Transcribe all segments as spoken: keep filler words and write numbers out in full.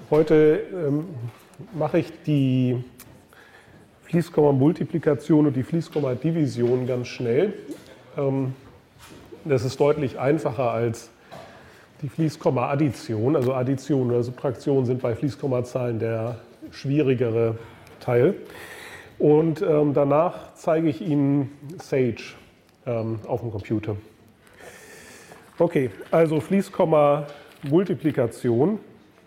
Heute ähm, mache ich die Fließkomma-Multiplikation und die Fließkomma-Division ganz schnell. Ähm, das ist deutlich einfacher als die Fließkomma-Addition. Also Addition oder Subtraktion sind bei Fließkommazahlen der schwierigere Teil. Und ähm, danach zeige ich Ihnen Sage ähm, auf dem Computer. Okay, also Fließkomma-Multiplikation.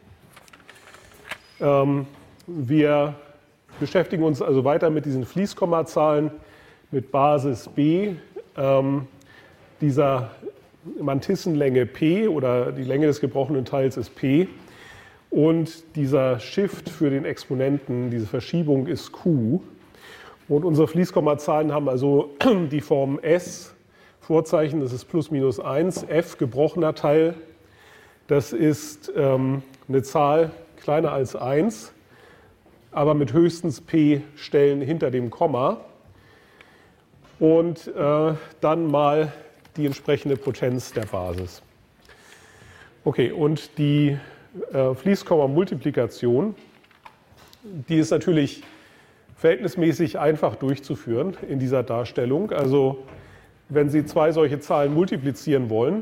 Ähm, wir beschäftigen uns also weiter mit diesen Fließkommazahlen mit Basis b, ähm, dieser Mantissenlänge p oder die Länge des gebrochenen Teils ist p und dieser Shift für den Exponenten, diese Verschiebung ist q. Und unsere Fließkommazahlen haben also die Form s, Vorzeichen, das ist plus minus eins, f gebrochener Teil, das ist ähm, eine Zahl kleiner als eins, aber mit höchstens p Stellen hinter dem Komma und äh, dann mal die entsprechende Potenz der Basis. Okay, und die äh, Fließkomma-Multiplikation, die ist natürlich verhältnismäßig einfach durchzuführen in dieser Darstellung. Also wenn Sie zwei solche Zahlen multiplizieren wollen,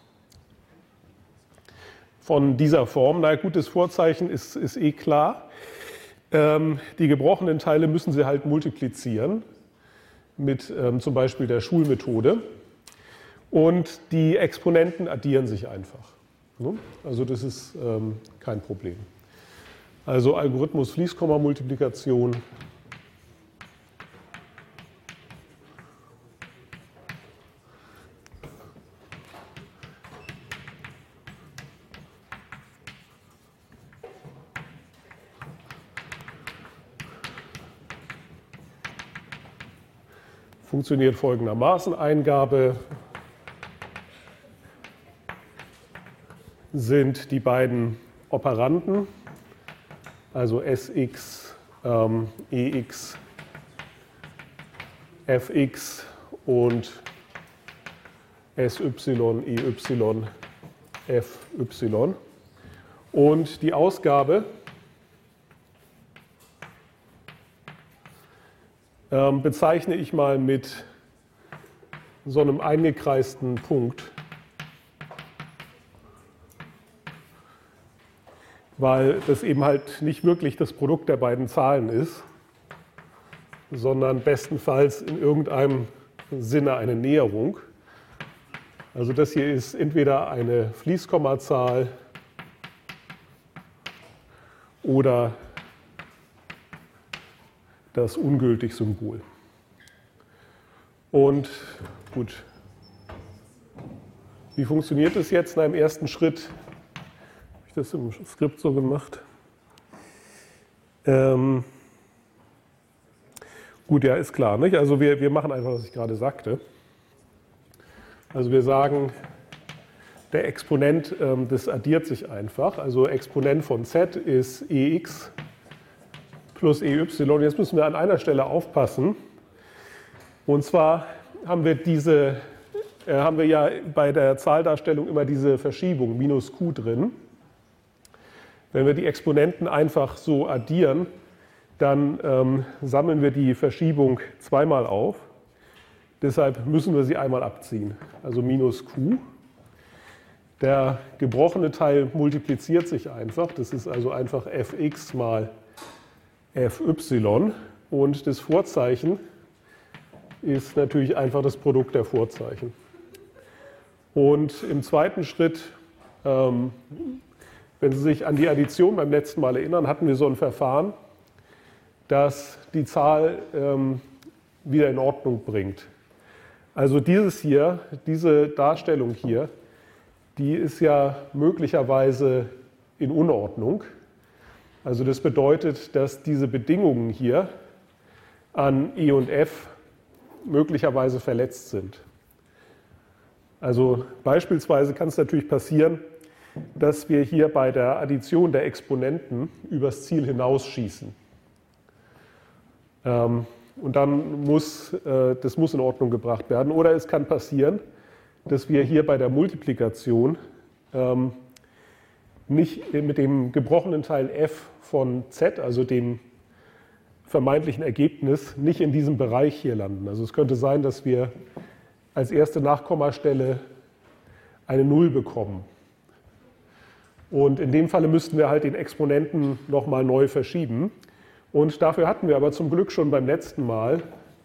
von dieser Form, na gut, das Vorzeichen ist, ist eh klar. Ähm, die gebrochenen Teile müssen Sie halt multiplizieren mit ähm, zum Beispiel der Schulmethode. Und die Exponenten addieren sich einfach. Ne? Also das ist ähm, kein Problem. Also Algorithmus Fließkomma-Multiplikation. Funktioniert folgendermaßen. Eingabe sind die beiden Operanden, also Sx, ähm, Ex, Fx und Sy, Ey, Fy. Und die Ausgabe ähm, bezeichne ich mal mit so einem eingekreisten Punkt, weil das eben halt nicht wirklich das Produkt der beiden Zahlen ist, sondern bestenfalls in irgendeinem Sinne eine Näherung. Also das hier ist entweder eine Fließkommazahl oder das ungültig Symbol. Und gut, wie funktioniert das jetzt? Na, im ersten Schritt habe ich das im Skript so gemacht. Ähm, gut, ja, ist klar, nicht? Also wir, wir machen einfach, was ich gerade sagte. Also wir sagen, der Exponent, ähm, das addiert sich einfach. Also Exponent von z ist Ex plus Ey. Jetzt müssen wir an einer Stelle aufpassen. Und zwar haben wir diese, äh, haben wir ja bei der Zahldarstellung immer diese Verschiebung minus q drin. Wenn wir die Exponenten einfach so addieren, dann ähm, sammeln wir die Verschiebung zweimal auf. Deshalb müssen wir sie einmal abziehen. Also minus q. Der gebrochene Teil multipliziert sich einfach. Das ist also einfach Fx mal Fy. Und das Vorzeichen ist natürlich einfach das Produkt der Vorzeichen. Und im zweiten Schritt, ähm, wenn Sie sich an die Addition beim letzten Mal erinnern, hatten wir so ein Verfahren, das die Zahl ähm, wieder in Ordnung bringt. Also dieses hier, diese Darstellung hier, die ist ja möglicherweise in Unordnung. Also das bedeutet, dass diese Bedingungen hier an E und F möglicherweise verletzt sind. Also beispielsweise kann es natürlich passieren, dass wir hier bei der Addition der Exponenten übers Ziel hinausschießen. Ähm, und dann muss, äh, das muss in Ordnung gebracht werden. Oder es kann passieren, dass wir hier bei der Multiplikation ähm, nicht mit dem gebrochenen Teil f von z, also dem vermeintlichen Ergebnis, nicht in diesem Bereich hier landen. Also es könnte sein, dass wir als erste Nachkommastelle eine Null bekommen. Und in dem Falle müssten wir halt den Exponenten nochmal neu verschieben. Und dafür hatten wir aber zum Glück schon beim letzten Mal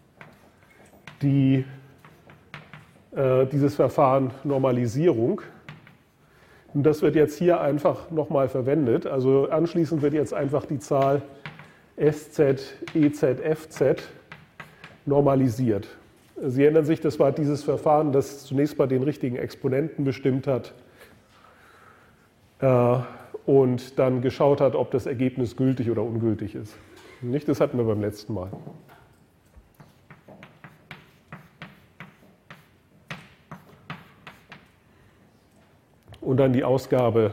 die, äh, dieses Verfahren Normalisierung. Und das wird jetzt hier einfach nochmal verwendet. Also anschließend wird jetzt einfach die Zahl Sz, Ez, Fz normalisiert. Sie erinnern sich, das war dieses Verfahren, das zunächst mal den richtigen Exponenten bestimmt hat äh, und dann geschaut hat, ob das Ergebnis gültig oder ungültig ist. Nicht? Das hatten wir beim letzten Mal. Und dann die Ausgabe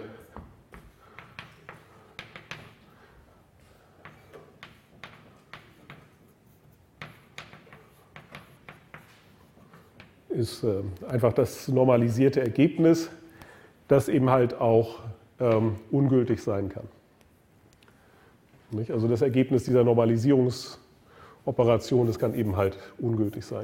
ist äh, einfach das normalisierte Ergebnis, das eben halt auch ähm, ungültig sein kann. Nicht? Also das Ergebnis dieser Normalisierungsoperation, das kann eben halt ungültig sein.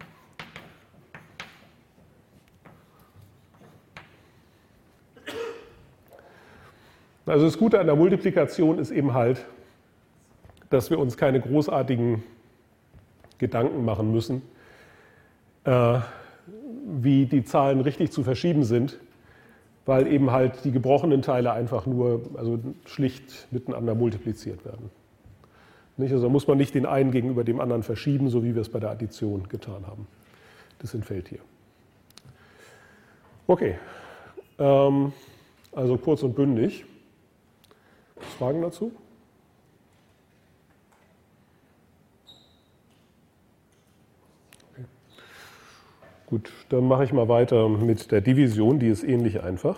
Also das Gute an der Multiplikation ist eben halt, dass wir uns keine großartigen Gedanken machen müssen, äh, wie die Zahlen richtig zu verschieben sind, weil eben halt die gebrochenen Teile einfach nur, also schlicht miteinander multipliziert werden. Nicht? Also da muss man nicht den einen gegenüber dem anderen verschieben, so wie wir es bei der Addition getan haben. Das entfällt hier. Okay, ähm, also kurz und bündig. Fragen dazu? Okay. Gut, dann mache ich mal weiter mit der Division, die ist ähnlich einfach.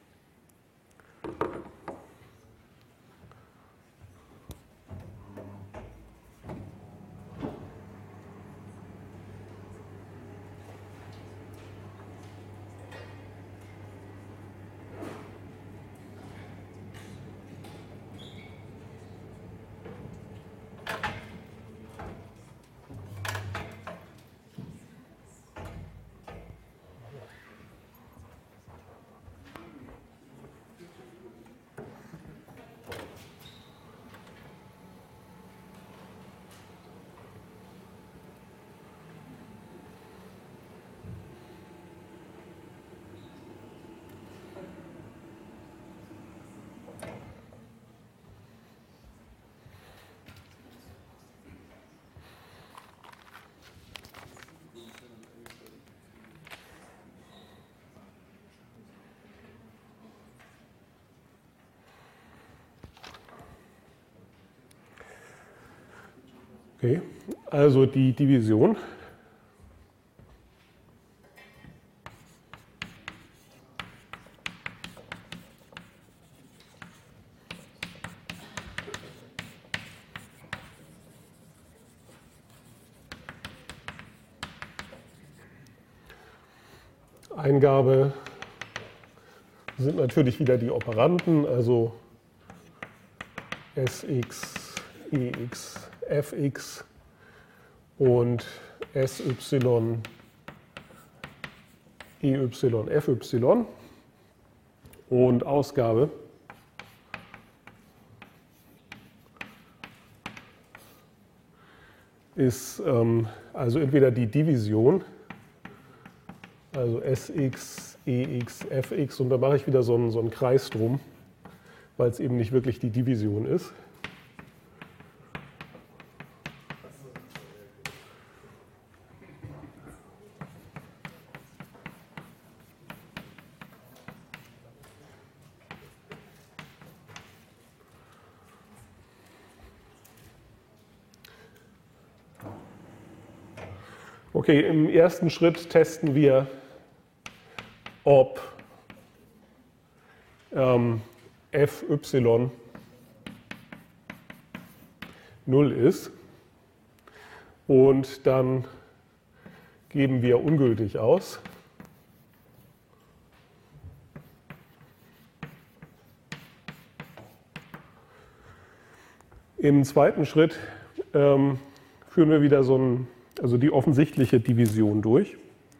Okay, also die Division. Eingabe sind natürlich wieder die Operanden, also Sx, Ex, Fx und Sy, Ey, Fy und Ausgabe ist ähm, also entweder die Division, also Sx, Ex, Fx, und da mache ich wieder so einen, so einen Kreis drum, weil es eben nicht wirklich die Division ist. Okay, im ersten Schritt testen wir, ob ähm, Fy null ist. Und dann geben wir ungültig aus. Im zweiten Schritt ähm, führen wir wieder so ein, also die offensichtliche Division durch.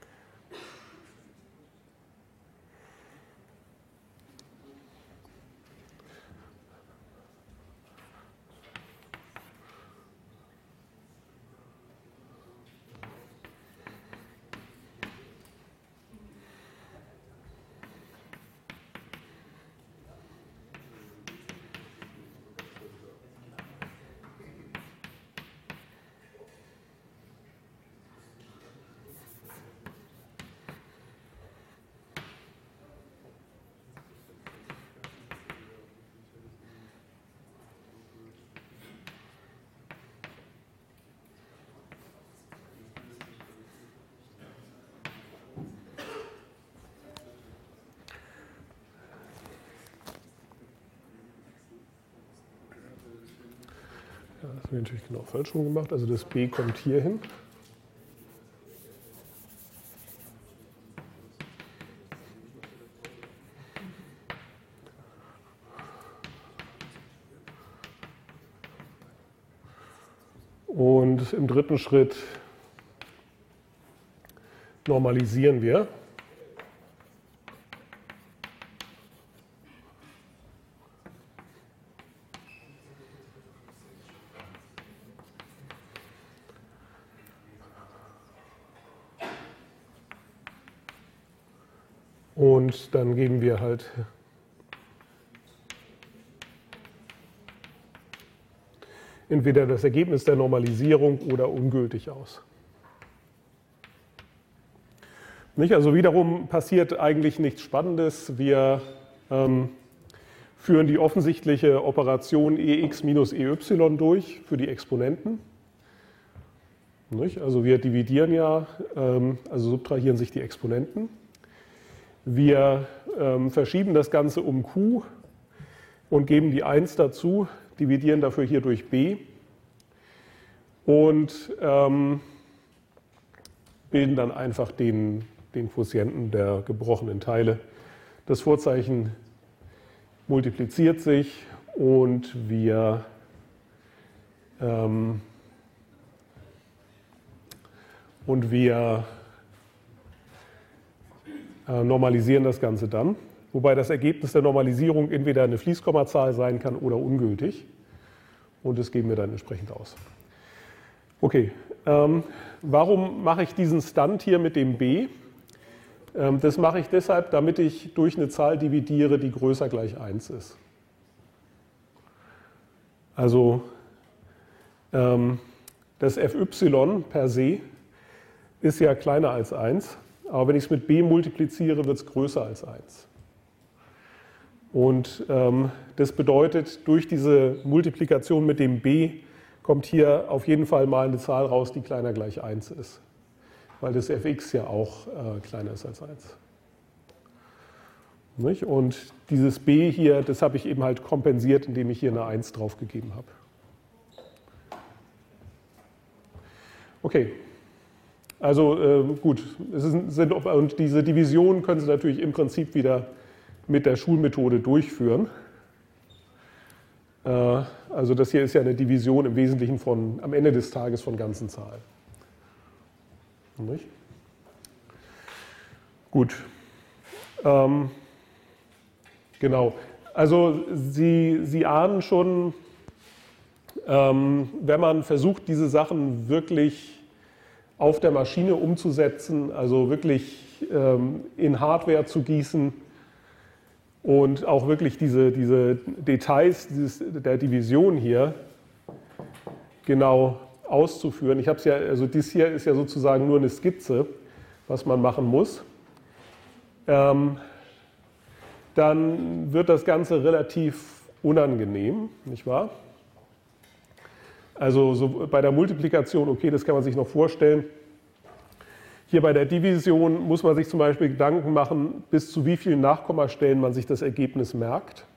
Das haben wir natürlich genau falsch rum gemacht. Also das B kommt hier hin. Und im dritten Schritt normalisieren wir. Und dann geben wir halt entweder das Ergebnis der Normalisierung oder ungültig aus. Nicht? Also wiederum passiert eigentlich nichts Spannendes. Wir ähm, führen die offensichtliche Operation ex minus ey durch für die Exponenten. Nicht? Also wir dividieren ja, ähm, also subtrahieren sich die Exponenten. Wir ähm, verschieben das Ganze um Q und geben die eins dazu, dividieren dafür hier durch B und ähm, bilden dann einfach den, den Quotienten der gebrochenen Teile. Das Vorzeichen multipliziert sich und wir ähm, und wir normalisieren das Ganze dann, wobei das Ergebnis der Normalisierung entweder eine Fließkommazahl sein kann oder ungültig. Und das geben wir dann entsprechend aus. Okay, ähm, warum mache ich diesen Stunt hier mit dem B? Ähm, das mache ich deshalb, damit ich durch eine Zahl dividiere, die größer gleich eins ist. Also ähm, das Fy per se ist ja kleiner als eins. Aber wenn ich es mit b multipliziere, wird es größer als eins. Und ähm, das bedeutet, durch diese Multiplikation mit dem b kommt hier auf jeden Fall mal eine Zahl raus, die kleiner gleich eins ist. Weil das fx ja auch äh, kleiner ist als eins. Nicht? Und dieses b hier, das habe ich eben halt kompensiert, indem ich hier eine eins draufgegeben habe. Okay. Also äh, gut, es sind, sind, und diese Division können Sie natürlich im Prinzip wieder mit der Schulmethode durchführen. Äh, also das hier ist ja eine Division im Wesentlichen von, am Ende des Tages von ganzen Zahlen. Nicht? Gut. Ähm, genau. Also Sie, Sie ahnen schon, ähm, wenn man versucht, diese Sachen wirklich auf der Maschine umzusetzen, also wirklich ähm, in Hardware zu gießen und auch wirklich diese, diese Details dieses, der Division hier genau auszuführen. Ich habe es ja, also dies hier ist ja sozusagen nur eine Skizze, was man machen muss. Ähm, dann wird das Ganze relativ unangenehm, nicht wahr? Also so bei der Multiplikation, okay, das kann man sich noch vorstellen. Hier bei der Division muss man sich zum Beispiel Gedanken machen, bis zu wie vielen Nachkommastellen man sich das Ergebnis merkt.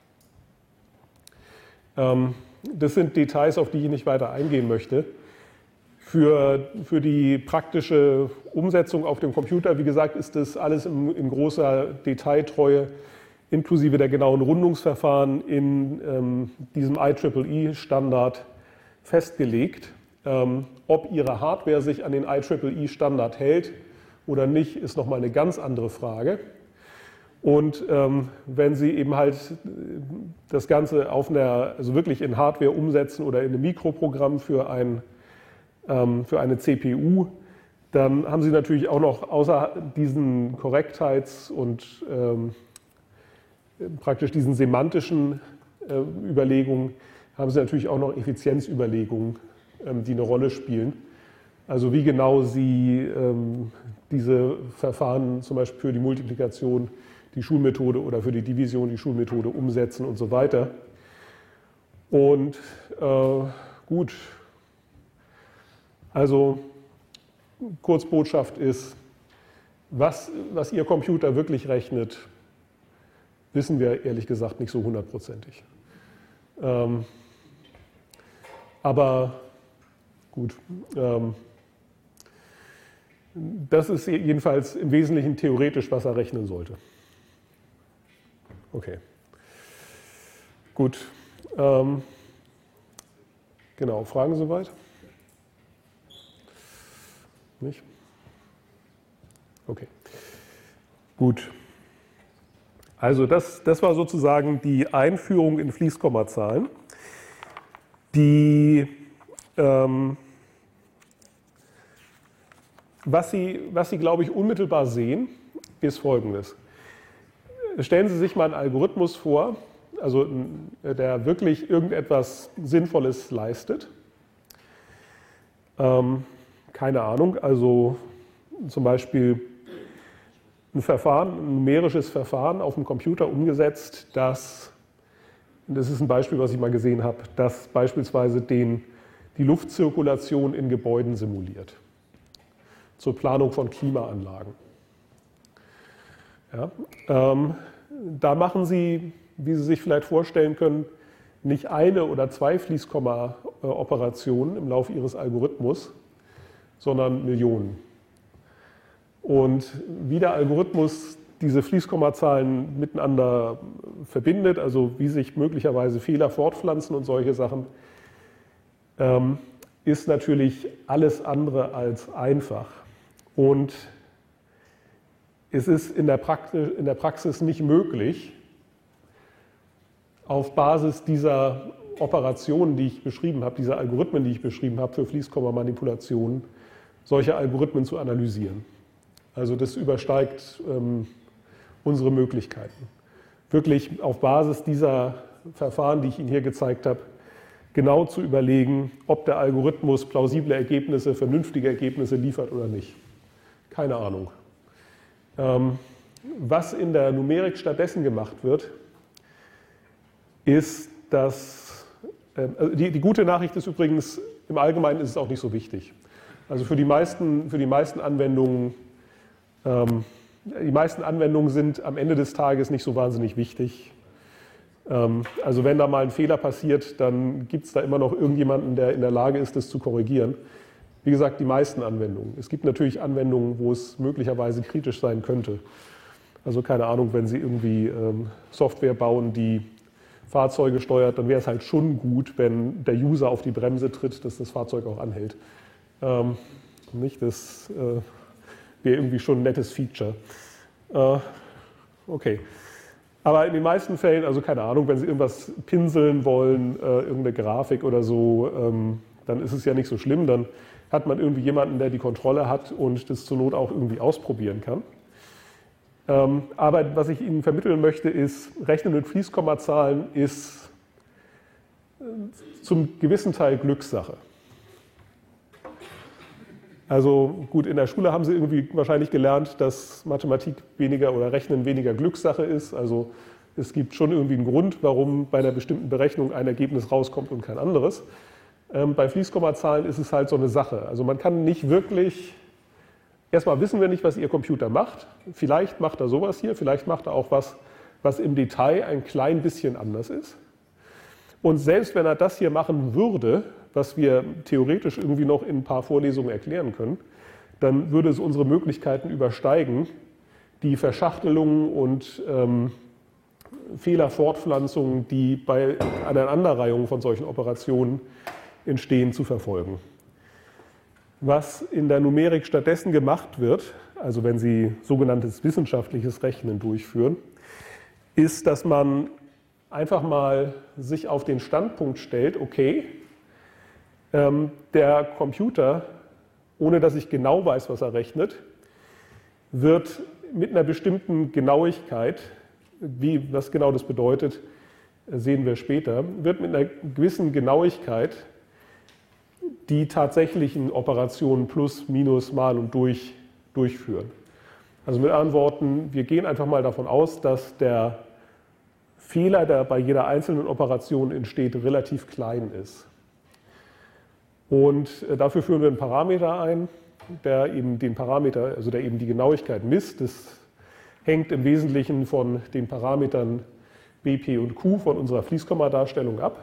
Ähm, das sind Details, auf die ich nicht weiter eingehen möchte. Für, für die praktische Umsetzung auf dem Computer, wie gesagt, ist das alles in, in großer Detailtreue, inklusive der genauen Rundungsverfahren in ähm, diesem I E E E-Standard festgelegt. Ähm, ob Ihre Hardware sich an den I triple E-Standard hält oder nicht, ist nochmal eine ganz andere Frage. Und ähm, wenn Sie eben halt das Ganze auf einer, also wirklich in Hardware umsetzen oder in einem Mikroprogramm für, ein, ähm, für eine C P U, dann haben Sie natürlich auch noch außer diesen Korrektheits- und ähm, praktisch diesen semantischen äh, Überlegungen, haben Sie natürlich auch noch Effizienzüberlegungen, ähm, die eine Rolle spielen. Also wie genau Sie ähm, diese Verfahren zum Beispiel für die Multiplikation, die Schulmethode oder für die Division die Schulmethode umsetzen und so weiter. Und äh, gut, also Kurzbotschaft ist, was, was Ihr Computer wirklich rechnet, wissen wir ehrlich gesagt nicht so hundertprozentig. Ähm, aber gut, ähm, das ist jedenfalls im Wesentlichen theoretisch, was er rechnen sollte. Okay. Gut. Ähm, genau, Fragen soweit? Nicht? Okay. Gut. Also das, das war sozusagen die Einführung in Fließkommazahlen. Die, ähm, was Sie, was Sie, glaube ich, unmittelbar sehen, ist Folgendes. Stellen Sie sich mal einen Algorithmus vor, also der wirklich irgendetwas Sinnvolles leistet. Ähm, keine Ahnung, also zum Beispiel ein Verfahren, ein numerisches Verfahren auf dem Computer umgesetzt, das, das ist ein Beispiel, was ich mal gesehen habe, das beispielsweise den, die Luftzirkulation in Gebäuden simuliert, zur Planung von Klimaanlagen. Ja, ähm, da machen Sie, wie Sie sich vielleicht vorstellen können, nicht eine oder zwei Fließkomma-Operationen im Laufe Ihres Algorithmus, sondern Millionen. Und wie der Algorithmus diese Fließkommazahlen miteinander verbindet, also wie sich möglicherweise Fehler fortpflanzen und solche Sachen, ähm, ist natürlich alles andere als einfach. Und es ist in der Praxis, in der Praxis nicht möglich, auf Basis dieser Operationen, die ich beschrieben habe, dieser Algorithmen, die ich beschrieben habe für Fließkomma-Manipulationen, solche Algorithmen zu analysieren. Also das übersteigt ähm, unsere Möglichkeiten. Wirklich auf Basis dieser Verfahren, die ich Ihnen hier gezeigt habe, genau zu überlegen, ob der Algorithmus plausible Ergebnisse, vernünftige Ergebnisse liefert oder nicht. Keine Ahnung. Ähm, was in der Numerik stattdessen gemacht wird, ist, dass äh, also die, die gute Nachricht ist übrigens, im Allgemeinen ist es auch nicht so wichtig. Also für die meisten, für die meisten Anwendungen, ähm, die meisten Anwendungen sind am Ende des Tages nicht so wahnsinnig wichtig. Ähm, also wenn da mal ein Fehler passiert, dann gibt es da immer noch irgendjemanden, der in der Lage ist, das zu korrigieren. Wie gesagt, die meisten Anwendungen. Es gibt natürlich Anwendungen, wo es möglicherweise kritisch sein könnte. Also keine Ahnung, wenn Sie irgendwie ähm, Software bauen, die Fahrzeuge steuert, dann wäre es halt schon gut, wenn der User auf die Bremse tritt, dass das Fahrzeug auch anhält. Ähm, nicht, das äh, wäre irgendwie schon ein nettes Feature. Äh, okay. Aber in den meisten Fällen, also keine Ahnung, wenn Sie irgendwas pinseln wollen, äh, irgendeine Grafik oder so, ähm, dann ist es ja nicht so schlimm. Dann hat man irgendwie jemanden, der die Kontrolle hat und das zur Not auch irgendwie ausprobieren kann. Ähm, aber was ich Ihnen vermitteln möchte, ist, Rechnen mit Fließkommazahlen ist äh, zum gewissen Teil Glückssache. Also gut, in der Schule haben Sie irgendwie wahrscheinlich gelernt, dass Mathematik weniger oder Rechnen weniger Glückssache ist. Also es gibt schon irgendwie einen Grund, warum bei einer bestimmten Berechnung ein Ergebnis rauskommt und kein anderes. Ähm, bei Fließkommazahlen ist es halt so eine Sache. Also man kann nicht wirklich, erstmal wissen wir nicht, was Ihr Computer macht. Vielleicht macht er sowas hier, vielleicht macht er auch was, was im Detail ein klein bisschen anders ist. Und selbst wenn er das hier machen würde, was wir theoretisch irgendwie noch in ein paar Vorlesungen erklären können, dann würde es unsere Möglichkeiten übersteigen, die Verschachtelungen und ähm, Fehlerfortpflanzungen, die bei einer Aneinanderreihung von solchen Operationen entstehen, zu verfolgen. Was in der Numerik stattdessen gemacht wird, also wenn Sie sogenanntes wissenschaftliches Rechnen durchführen, ist, dass man einfach mal sich auf den Standpunkt stellt, okay, ähm, der Computer, ohne dass ich genau weiß, was er rechnet, wird mit einer bestimmten Genauigkeit, wie, was genau das bedeutet, sehen wir später, wird mit einer gewissen Genauigkeit die tatsächlichen Operationen plus, minus, mal und durch durchführen. Also mit anderen Worten, wir gehen einfach mal davon aus, dass der Fehler, der bei jeder einzelnen Operation entsteht, relativ klein ist. Und dafür führen wir einen Parameter ein, der eben den Parameter, also der eben die Genauigkeit misst. Das hängt im Wesentlichen von den Parametern B, P und Q von unserer Fließkommadarstellung ab.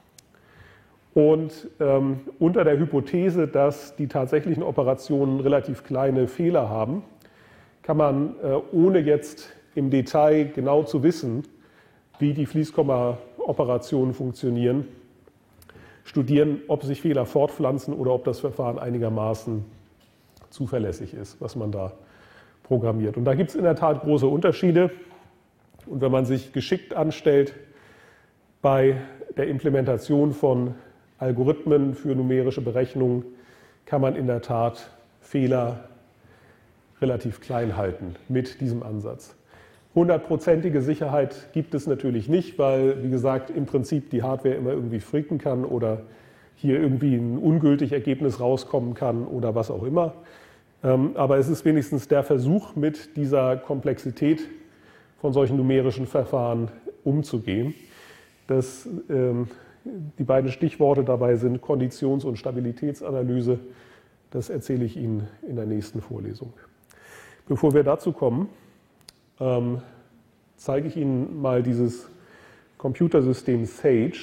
Und ähm, unter der Hypothese, dass die tatsächlichen Operationen relativ kleine Fehler haben, kann man, äh, ohne jetzt im Detail genau zu wissen, wie die Fließkomma-Operationen funktionieren, studieren, ob sich Fehler fortpflanzen oder ob das Verfahren einigermaßen zuverlässig ist, was man da programmiert. Und da gibt es in der Tat große Unterschiede. Und wenn man sich geschickt anstellt bei der Implementation von Algorithmen für numerische Berechnungen, kann man in der Tat Fehler relativ klein halten mit diesem Ansatz. Hundertprozentige Sicherheit gibt es natürlich nicht, weil, wie gesagt, im Prinzip die Hardware immer irgendwie freaken kann oder hier irgendwie ein ungültig Ergebnis rauskommen kann oder was auch immer. Aber es ist wenigstens der Versuch, mit dieser Komplexität von solchen numerischen Verfahren umzugehen. Das, ähm, die beiden Stichworte dabei sind Konditions- und Stabilitätsanalyse. Das erzähle ich Ihnen in der nächsten Vorlesung. Bevor wir dazu kommen, ähm, zeige ich Ihnen mal dieses Computersystem Sage,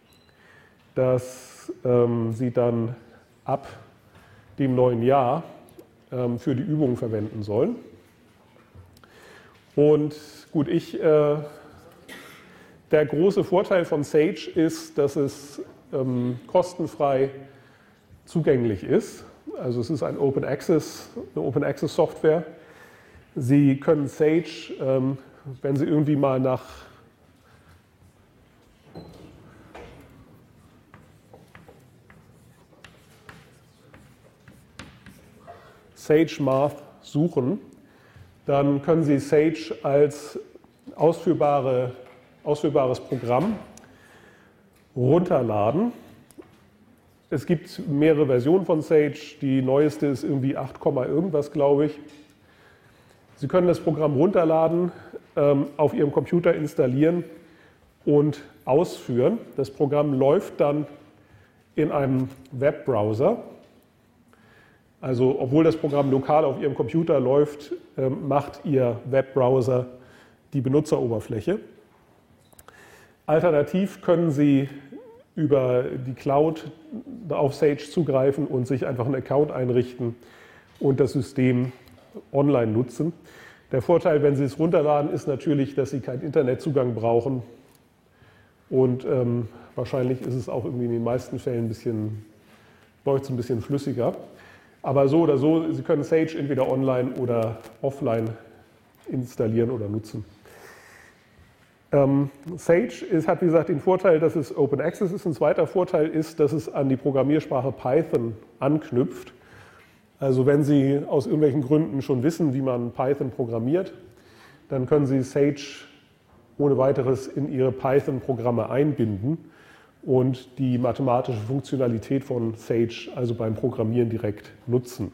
das ähm, Sie dann ab dem neuen Jahr ähm, für die Übungen verwenden sollen. Und gut, ich, äh, der große Vorteil von Sage ist, dass es ähm, kostenfrei zugänglich ist. Also es ist ein Open Access, eine Open Access Software. Sie können Sage, ähm, wenn Sie irgendwie mal nach Sage Math suchen, dann können Sie Sage als ausführbare, ausführbares Programm runterladen. Es gibt mehrere Versionen von Sage. Die neueste ist irgendwie acht, irgendwas, glaube ich. Sie können das Programm runterladen, ähm, auf Ihrem Computer installieren und ausführen. Das Programm läuft dann in einem Webbrowser. Also obwohl das Programm lokal auf Ihrem Computer läuft, ähm, macht Ihr Webbrowser die Benutzeroberfläche. Alternativ können Sie über die Cloud auf Sage zugreifen und sich einfach einen Account einrichten und das System online nutzen. Der Vorteil, wenn Sie es runterladen, ist natürlich, dass Sie keinen Internetzugang brauchen. Und ähm, wahrscheinlich ist es auch irgendwie in den meisten Fällen ein bisschen, läuft es ein bisschen flüssiger. Aber so oder so, Sie können Sage entweder online oder offline installieren oder nutzen. Ähm, Sage ist, hat, wie gesagt, den Vorteil, dass es Open Access ist. Ein zweiter Vorteil ist, dass es an die Programmiersprache Python anknüpft. Also wenn Sie aus irgendwelchen Gründen schon wissen, wie man Python programmiert, dann können Sie Sage ohne weiteres in Ihre Python-Programme einbinden und die mathematische Funktionalität von Sage also beim Programmieren direkt nutzen.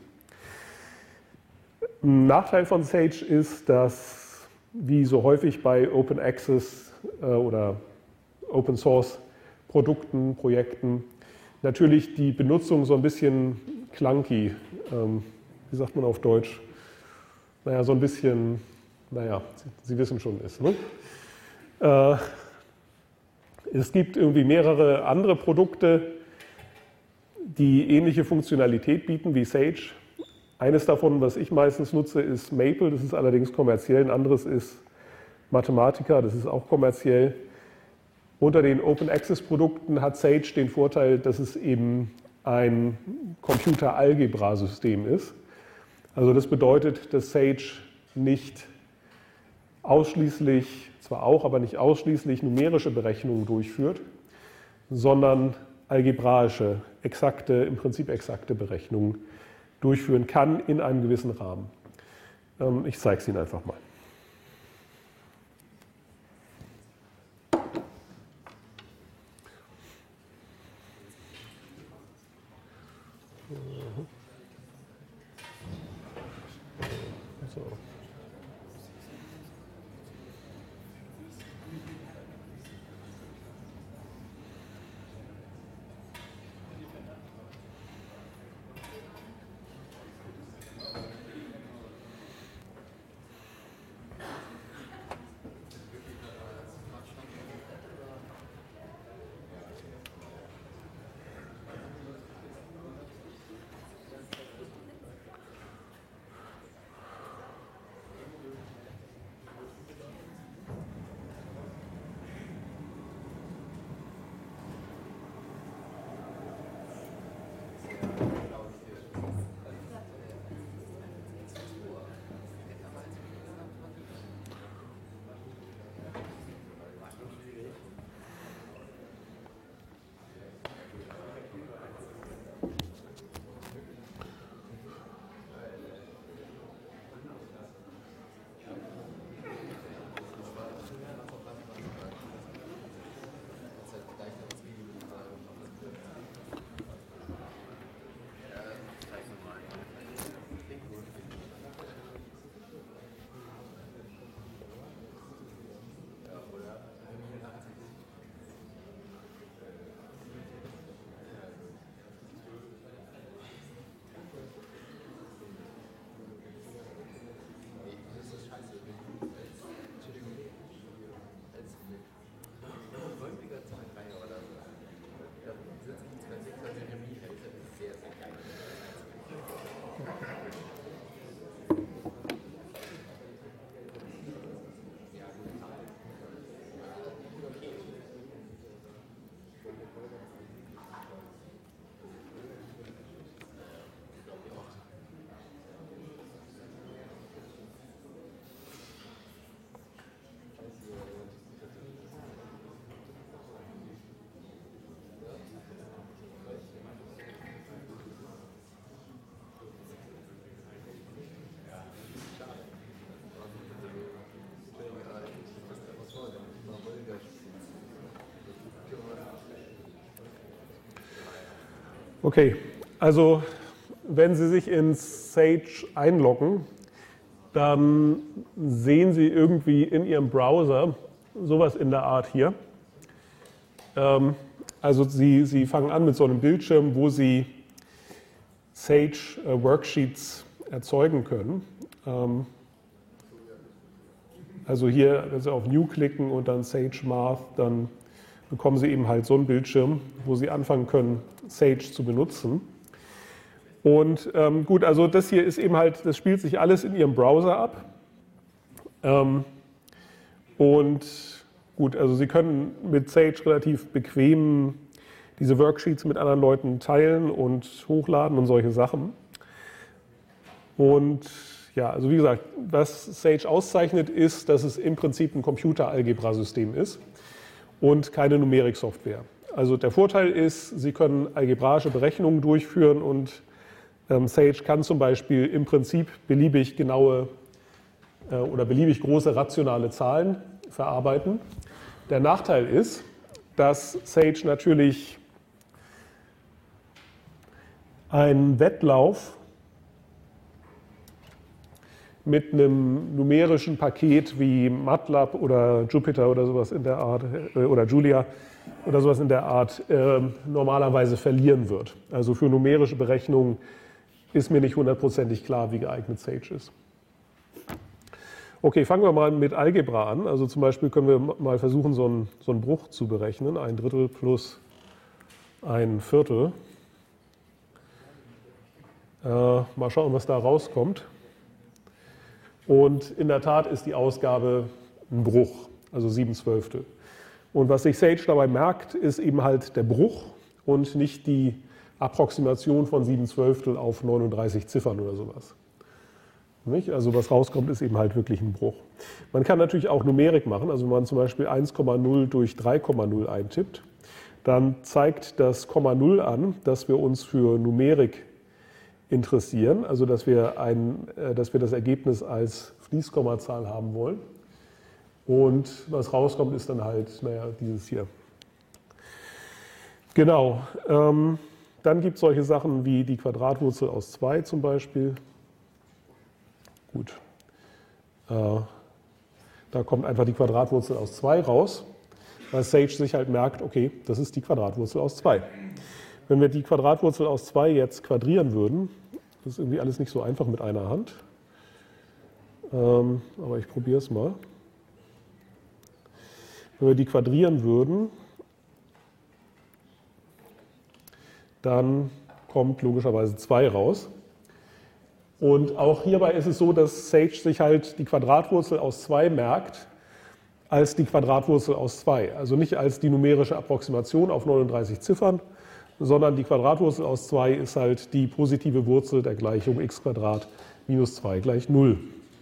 Ein Nachteil von Sage ist, dass, wie so häufig bei Open Access äh, oder Open Source Produkten, Projekten, natürlich die Benutzung so ein bisschen clunky, ähm, wie sagt man auf Deutsch, naja, so ein bisschen, naja, Sie, Sie wissen schon ist. Ne? Äh, es gibt irgendwie mehrere andere Produkte, die ähnliche Funktionalität bieten wie Sage. Eines davon, was ich meistens nutze, ist Maple, das ist allerdings kommerziell. Ein anderes ist Mathematica, das ist auch kommerziell. Unter den Open Access Produkten hat Sage den Vorteil, dass es eben ein Computeralgebra-System ist. Also das bedeutet, dass Sage nicht ausschließlich, zwar auch, aber nicht ausschließlich numerische Berechnungen durchführt, sondern algebraische, exakte, im Prinzip exakte Berechnungen durchführen kann in einem gewissen Rahmen. Ich zeige es Ihnen einfach mal. So. Okay, also wenn Sie sich in Sage einloggen, dann sehen Sie irgendwie in Ihrem Browser sowas in der Art hier. Ähm, also Sie, Sie fangen an mit so einem Bildschirm, wo Sie Sage äh, Worksheets erzeugen können. Ähm, also hier, wenn Sie auf New klicken und dann Sage Math, dann bekommen Sie eben halt so einen Bildschirm, wo Sie anfangen können, Sage zu benutzen. Und ähm, gut, also das hier ist eben halt, das spielt sich alles in Ihrem Browser ab. Ähm, und gut, also Sie können mit Sage relativ bequem diese Worksheets mit anderen Leuten teilen und hochladen und solche Sachen. Und ja, also wie gesagt, was Sage auszeichnet, ist, dass es im Prinzip ein Computeralgebra-System ist und keine Numeriksoftware. Also der Vorteil ist, Sie können algebraische Berechnungen durchführen und ähm, Sage kann zum Beispiel im Prinzip beliebig genaue äh, oder beliebig große rationale Zahlen verarbeiten. Der Nachteil ist, dass Sage natürlich einen Wettlauf mit einem numerischen Paket wie MATLAB oder Jupyter oder sowas in der Art äh, oder Julia oder sowas in der Art äh, normalerweise verlieren wird. Also für numerische Berechnungen ist mir nicht hundertprozentig klar, wie geeignet Sage ist. Okay, fangen wir mal mit Algebra an. Also zum Beispiel können wir mal versuchen, so einen, so einen Bruch zu berechnen. Ein Drittel plus ein Viertel. Äh, mal schauen, was da rauskommt. Und in der Tat ist die Ausgabe ein Bruch, also sieben Zwölftel. Und was sich Sage dabei merkt, ist eben halt der Bruch und nicht die Approximation von sieben Zwölftel auf neununddreißig Ziffern oder sowas. Nicht? Also was rauskommt, ist eben halt wirklich ein Bruch. Man kann natürlich auch Numerik machen, also wenn man zum Beispiel eins Komma null durch drei Komma null eintippt, dann zeigt das Komma null an, dass wir uns für Numerik interessieren, also dass wir, ein, dass wir das Ergebnis als Fließkommazahl haben wollen. Und was rauskommt, ist dann halt, naja, dieses hier. Genau. Ähm, dann gibt es solche Sachen wie die Quadratwurzel aus zwei zum Beispiel. Gut. Äh, da kommt einfach die Quadratwurzel aus zwei raus, weil Sage sich halt merkt, okay, das ist die Quadratwurzel aus zwei. Wenn wir die Quadratwurzel aus zwei jetzt quadrieren würden, das ist irgendwie alles nicht so einfach mit einer Hand, ähm, aber ich probiere es mal. Wenn wir die quadrieren würden, dann kommt logischerweise zwei raus. Und auch hierbei ist es so, dass Sage sich halt die Quadratwurzel aus zwei merkt als die Quadratwurzel aus zwei. Also nicht als die numerische Approximation auf neununddreißig Ziffern, sondern die Quadratwurzel aus zwei ist halt die positive Wurzel der Gleichung x² minus zwei gleich null.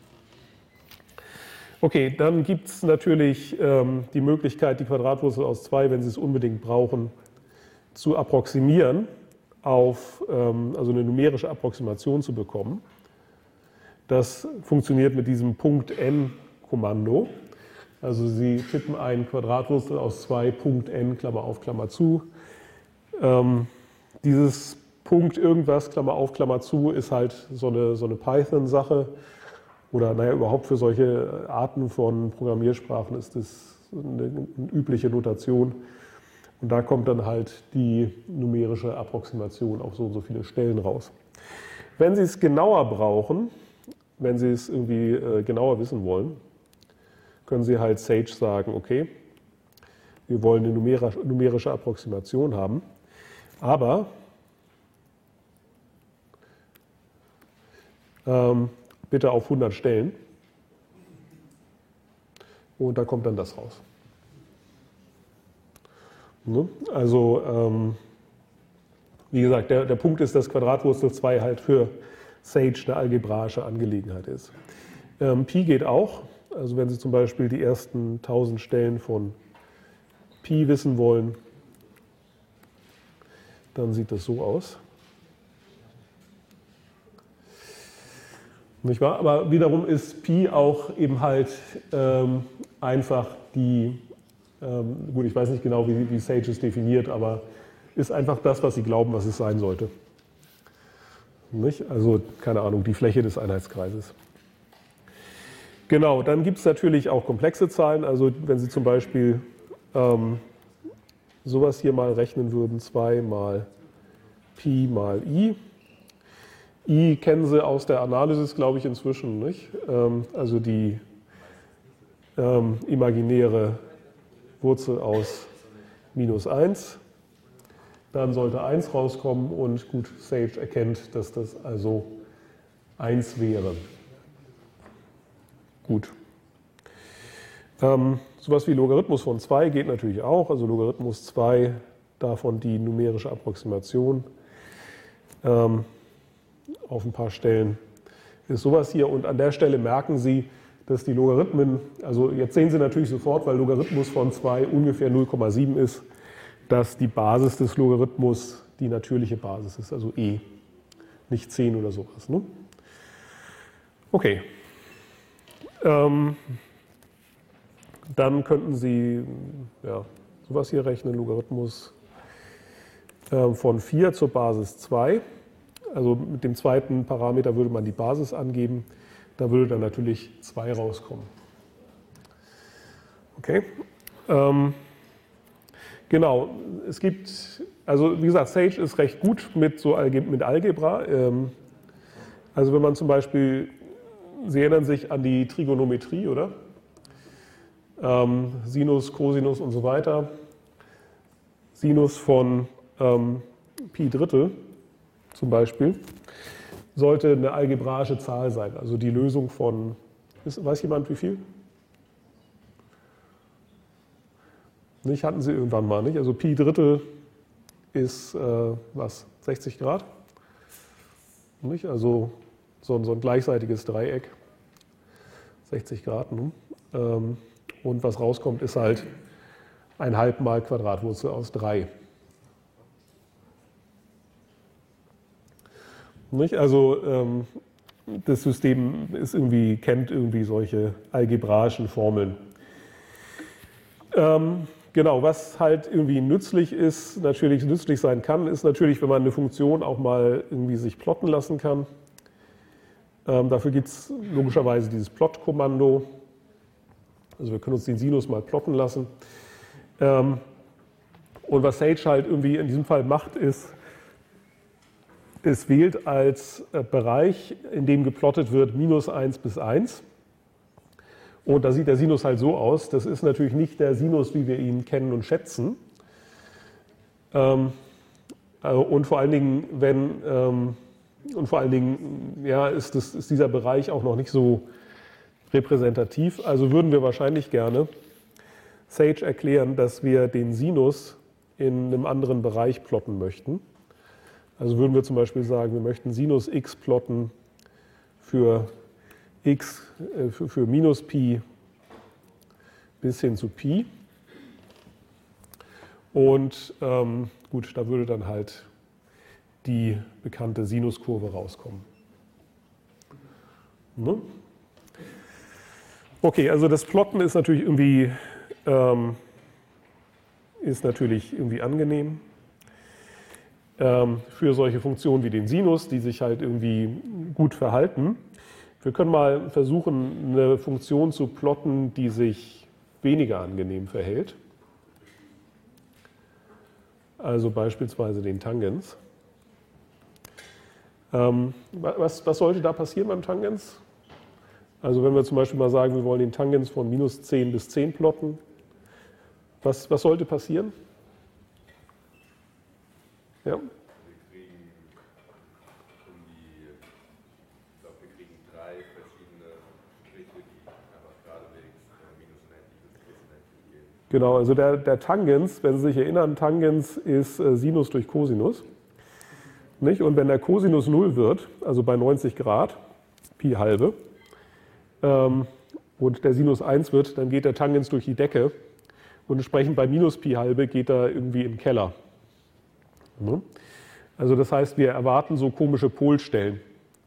Okay, dann gibt es natürlich ähm, die Möglichkeit, die Quadratwurzel aus zwei, wenn Sie es unbedingt brauchen, zu approximieren, auf ähm, also eine numerische Approximation zu bekommen. Das funktioniert mit diesem Punkt n-Kommando. Also Sie tippen ein Quadratwurzel aus zwei Punkt n, Klammer auf, Klammer zu. Ähm, dieses Punkt irgendwas, Klammer auf, Klammer zu, ist halt so eine, so eine Python-Sache. Oder naja, überhaupt für solche Arten von Programmiersprachen ist das eine, eine übliche Notation. Und da kommt dann halt die numerische Approximation auf so und so viele Stellen raus. Wenn Sie es genauer brauchen, wenn Sie es irgendwie äh, genauer wissen wollen, können Sie halt Sage sagen, okay, wir wollen eine numerische, numerische Approximation haben, aber ähm, bitte auf hundert Stellen. Und da kommt dann das raus. Also, ähm, wie gesagt, der, der Punkt ist, dass Quadratwurzel zwei halt für Sage eine algebraische Angelegenheit ist. Ähm, Pi geht auch. Also wenn Sie zum Beispiel die ersten tausend Stellen von Pi wissen wollen, dann sieht das so aus. Nicht wahr? Aber wiederum ist Pi auch eben halt ähm, einfach die, ähm, gut, ich weiß nicht genau, wie, wie Sage es definiert, aber ist einfach das, was Sie glauben, was es sein sollte. Nicht? Also, keine Ahnung, die Fläche des Einheitskreises. Genau, dann gibt es natürlich auch komplexe Zahlen. Also, wenn Sie zum Beispiel ähm, sowas hier mal rechnen würden, zwei mal Pi mal I. I kennen Sie aus der Analysis, glaube ich, inzwischen, nicht? Ähm, also die ähm, imaginäre Wurzel aus minus eins. Dann sollte eins rauskommen und gut, Sage erkennt, dass das also eins wäre. Gut. Ähm, sowas wie Logarithmus von zwei geht natürlich auch. Also Logarithmus zwei, davon die numerische Approximation. Ähm, auf ein paar Stellen ist sowas hier. Und an der Stelle merken Sie, dass die Logarithmen, also jetzt sehen Sie natürlich sofort, weil Logarithmus von zwei ungefähr null Komma sieben ist, dass die Basis des Logarithmus die natürliche Basis ist, also e, nicht zehn oder sowas. Ne? Okay. Ähm, dann könnten Sie ja, sowas hier rechnen, Logarithmus äh, von vier zur Basis zwei. Also mit dem zweiten Parameter würde man die Basis angeben. Da würde dann natürlich zwei rauskommen. Okay. Ähm, genau. Es gibt, also wie gesagt, Sage ist recht gut mit so Alge mit Algebra. Ähm, also wenn man zum Beispiel, Sie erinnern sich an die Trigonometrie, oder? Ähm, Sinus, Cosinus und so weiter. Sinus von ähm, Pi Drittel zum Beispiel, sollte eine algebraische Zahl sein. Also die Lösung von, weiß jemand wie viel? Nicht? Hatten sie irgendwann mal, nicht? Also Pi Drittel ist, äh, was, sechzig Grad? Nicht? Also so ein, so ein gleichseitiges Dreieck, sechzig Grad. Ne? Ähm, und was rauskommt, ist halt ein halb mal Quadratwurzel aus drei. Nicht? Also ähm, das System ist irgendwie, kennt irgendwie solche algebraischen Formeln. Ähm, genau, was halt irgendwie nützlich ist, natürlich nützlich sein kann, ist natürlich, wenn man eine Funktion auch mal irgendwie sich plotten lassen kann. Ähm, dafür gibt es logischerweise dieses Plot-Kommando. Also wir können uns den Sinus mal plotten lassen. Ähm, und was Sage halt irgendwie in diesem Fall macht, ist, es wählt als äh, Bereich, in dem geplottet wird, minus eins bis eins. Und da sieht der Sinus halt so aus. Das ist natürlich nicht der Sinus, wie wir ihn kennen und schätzen. Ähm, also und vor allen Dingen, wenn, ähm, und vor allen Dingen, ja, ist, das, ist dieser Bereich auch noch nicht so repräsentativ. Also würden wir wahrscheinlich gerne Sage erklären, dass wir den Sinus in einem anderen Bereich plotten möchten. Also würden wir zum Beispiel sagen, wir möchten Sinus x plotten für x, äh, für, für minus Pi bis hin zu Pi. Und ähm, gut, da würde dann halt die bekannte Sinuskurve rauskommen. Ne? Okay, also das Plotten ist natürlich irgendwie, ähm, ist natürlich irgendwie angenehm. Für solche Funktionen wie den Sinus, die sich halt irgendwie gut verhalten. Wir können mal versuchen, eine Funktion zu plotten, die sich weniger angenehm verhält. Also beispielsweise den Tangens. Ähm, was, was sollte da passieren beim Tangens? Also wenn wir zum Beispiel mal sagen, wir wollen den Tangens von minus zehn bis zehn plotten, was, was sollte passieren? Ja. Wir kriegen, um die, ich glaube, wir kriegen drei verschiedene Striche, die einfach geradewegs minus unendlich bis plus unendlich gehen. Genau, also der, der Tangens, wenn Sie sich erinnern, Tangens ist äh, Sinus durch Cosinus. Nicht? Und wenn der Cosinus null wird, also bei neunzig Grad, Pi halbe, ähm, und der Sinus eins wird, dann geht der Tangens durch die Decke und entsprechend bei minus Pi halbe geht er irgendwie im Keller. Also das heißt, wir erwarten so komische Polstellen.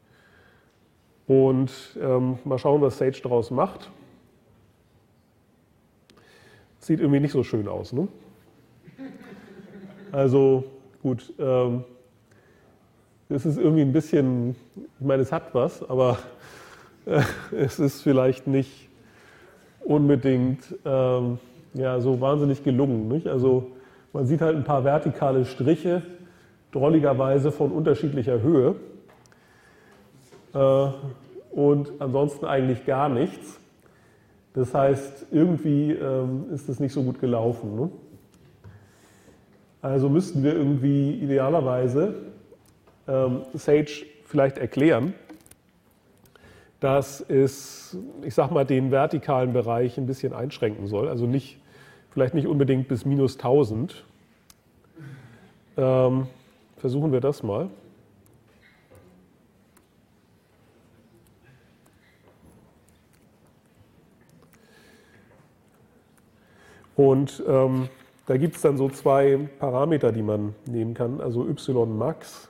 Und ähm, mal schauen, was Sage daraus macht. Sieht irgendwie nicht so schön aus, ne? Also gut, ähm, es ist irgendwie ein bisschen, ich meine, es hat was, aber äh, es ist vielleicht nicht unbedingt ähm, ja, so wahnsinnig gelungen, nicht? Also man sieht halt ein paar vertikale Striche, drolligerweise von unterschiedlicher Höhe. Äh, und ansonsten eigentlich gar nichts. Das heißt, irgendwie ähm, ist das nicht so gut gelaufen. Ne? Also müssten wir irgendwie idealerweise ähm, Sage vielleicht erklären, dass es, ich sag mal, den vertikalen Bereich ein bisschen einschränken soll. Also nicht, vielleicht nicht unbedingt bis minus tausend. Ähm, versuchen wir das mal. Und ähm, da gibt es dann so zwei Parameter, die man nehmen kann. Also y max,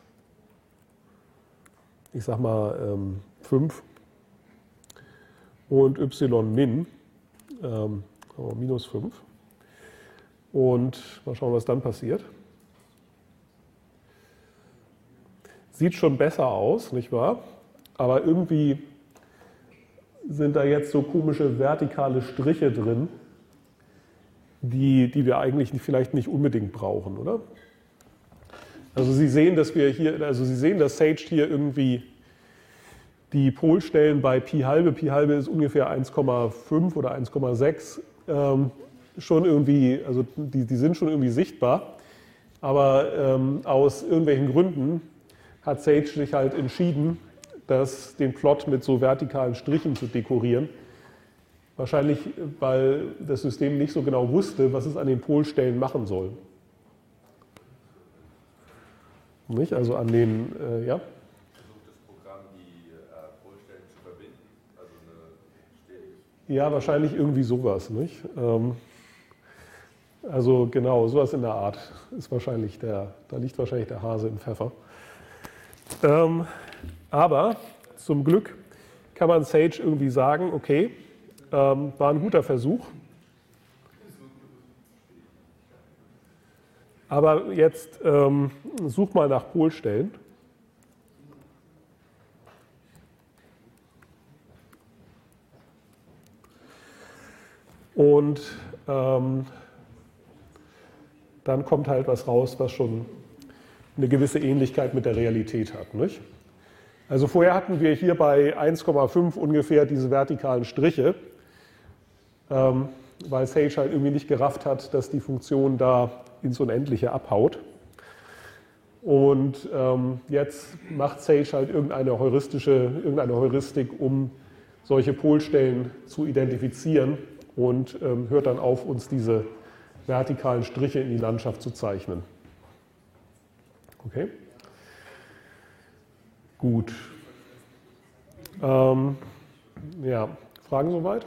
ich sag mal ähm, fünf, und y min, ähm, minus fünf. Und mal schauen, was dann passiert. Sieht schon besser aus, nicht wahr? Aber irgendwie sind da jetzt so komische vertikale Striche drin, die, die wir eigentlich vielleicht nicht unbedingt brauchen, oder? Also Sie sehen, dass wir hier, also Sie sehen, dass Sage hier irgendwie die Polstellen bei Pi halbe, Pi halbe ist ungefähr eins Komma fünf oder eins Komma sechs, ähm, schon irgendwie, also die, die sind schon irgendwie sichtbar, aber ähm, aus irgendwelchen Gründen hat Sage sich halt entschieden, das, den Plot mit so vertikalen Strichen zu dekorieren, Wahrscheinlich, weil das System nicht so genau wusste, was es an den Polstellen machen soll. Nicht? Also an den, äh, ja? Versucht das Programm, die äh, Polstellen zu verbinden? Also eine stetige... Ja, wahrscheinlich irgendwie sowas. Nicht? Ähm, also genau, sowas in der Art ist wahrscheinlich der, da liegt wahrscheinlich der Hase im Pfeffer. Ähm, aber zum Glück kann man Sage irgendwie sagen, okay, ähm, war ein guter Versuch. Aber jetzt ähm, such mal nach Polstellen. Und ähm, dann kommt halt was raus, was schon eine gewisse Ähnlichkeit mit der Realität hat. Nicht? Also vorher hatten wir hier bei eins Komma fünf ungefähr diese vertikalen Striche, ähm, weil Sage halt irgendwie nicht gerafft hat, dass die Funktion da ins Unendliche abhaut. Und ähm, jetzt macht Sage halt irgendeine heuristische, irgendeine Heuristik, um solche Polstellen zu identifizieren und ähm, hört dann auf, uns diese vertikalen Striche in die Landschaft zu zeichnen. Okay? Gut. Ähm, ja, Fragen soweit?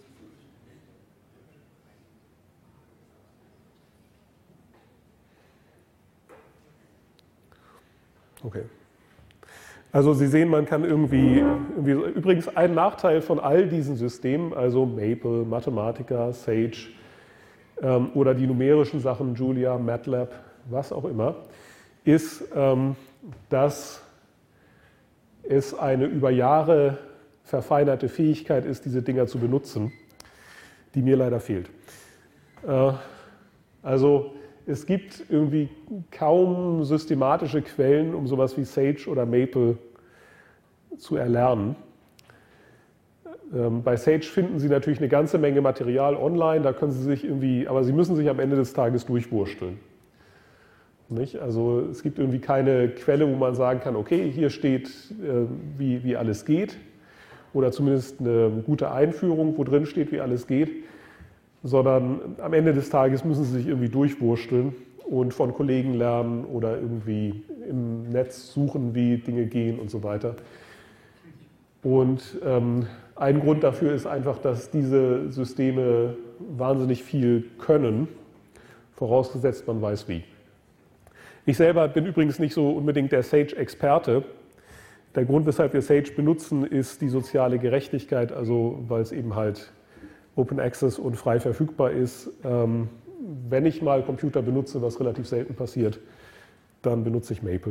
Okay. Also Sie sehen, man kann irgendwie, irgendwie, übrigens ein Nachteil von all diesen Systemen, also Maple, Mathematica, Sage ähm, oder die numerischen Sachen, Julia, MATLAB, was auch immer, ist, ähm, dass es eine über Jahre verfeinerte Fähigkeit ist, diese Dinger zu benutzen, die mir leider fehlt. Äh, also es gibt irgendwie kaum systematische Quellen, um sowas wie Sage oder Maple zu erlernen. Ähm, bei Sage finden Sie natürlich eine ganze Menge Material online, da können Sie sich irgendwie, aber Sie müssen sich am Ende des Tages durchwursteln. Nicht? Also es gibt irgendwie keine Quelle, wo man sagen kann, okay, hier steht, äh, wie, wie alles geht, oder zumindest eine gute Einführung, wo drin steht, wie alles geht, sondern am Ende des Tages müssen Sie sich irgendwie durchwursteln und von Kollegen lernen oder irgendwie im Netz suchen, wie Dinge gehen und so weiter. Und ähm, ein Grund dafür ist einfach, dass diese Systeme wahnsinnig viel können, vorausgesetzt man weiß wie. Ich selber bin übrigens nicht so unbedingt der Sage-Experte. Der Grund, weshalb wir Sage benutzen, ist die soziale Gerechtigkeit, also weil es eben halt Open Access und frei verfügbar ist. Ähm, wenn ich mal Computer benutze, was relativ selten passiert, dann benutze ich Maple.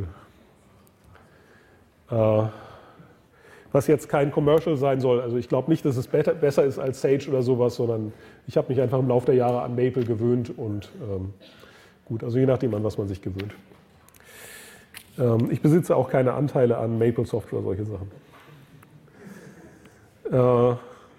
Äh, was jetzt kein Commercial sein soll, also ich glaube nicht, dass es better, besser ist als Sage oder sowas, sondern ich habe mich einfach im Laufe der Jahre an Maple gewöhnt und ähm, gut, also je nachdem, an was man sich gewöhnt. Ähm, ich besitze auch keine Anteile an Maple Software, solche Sachen. Äh,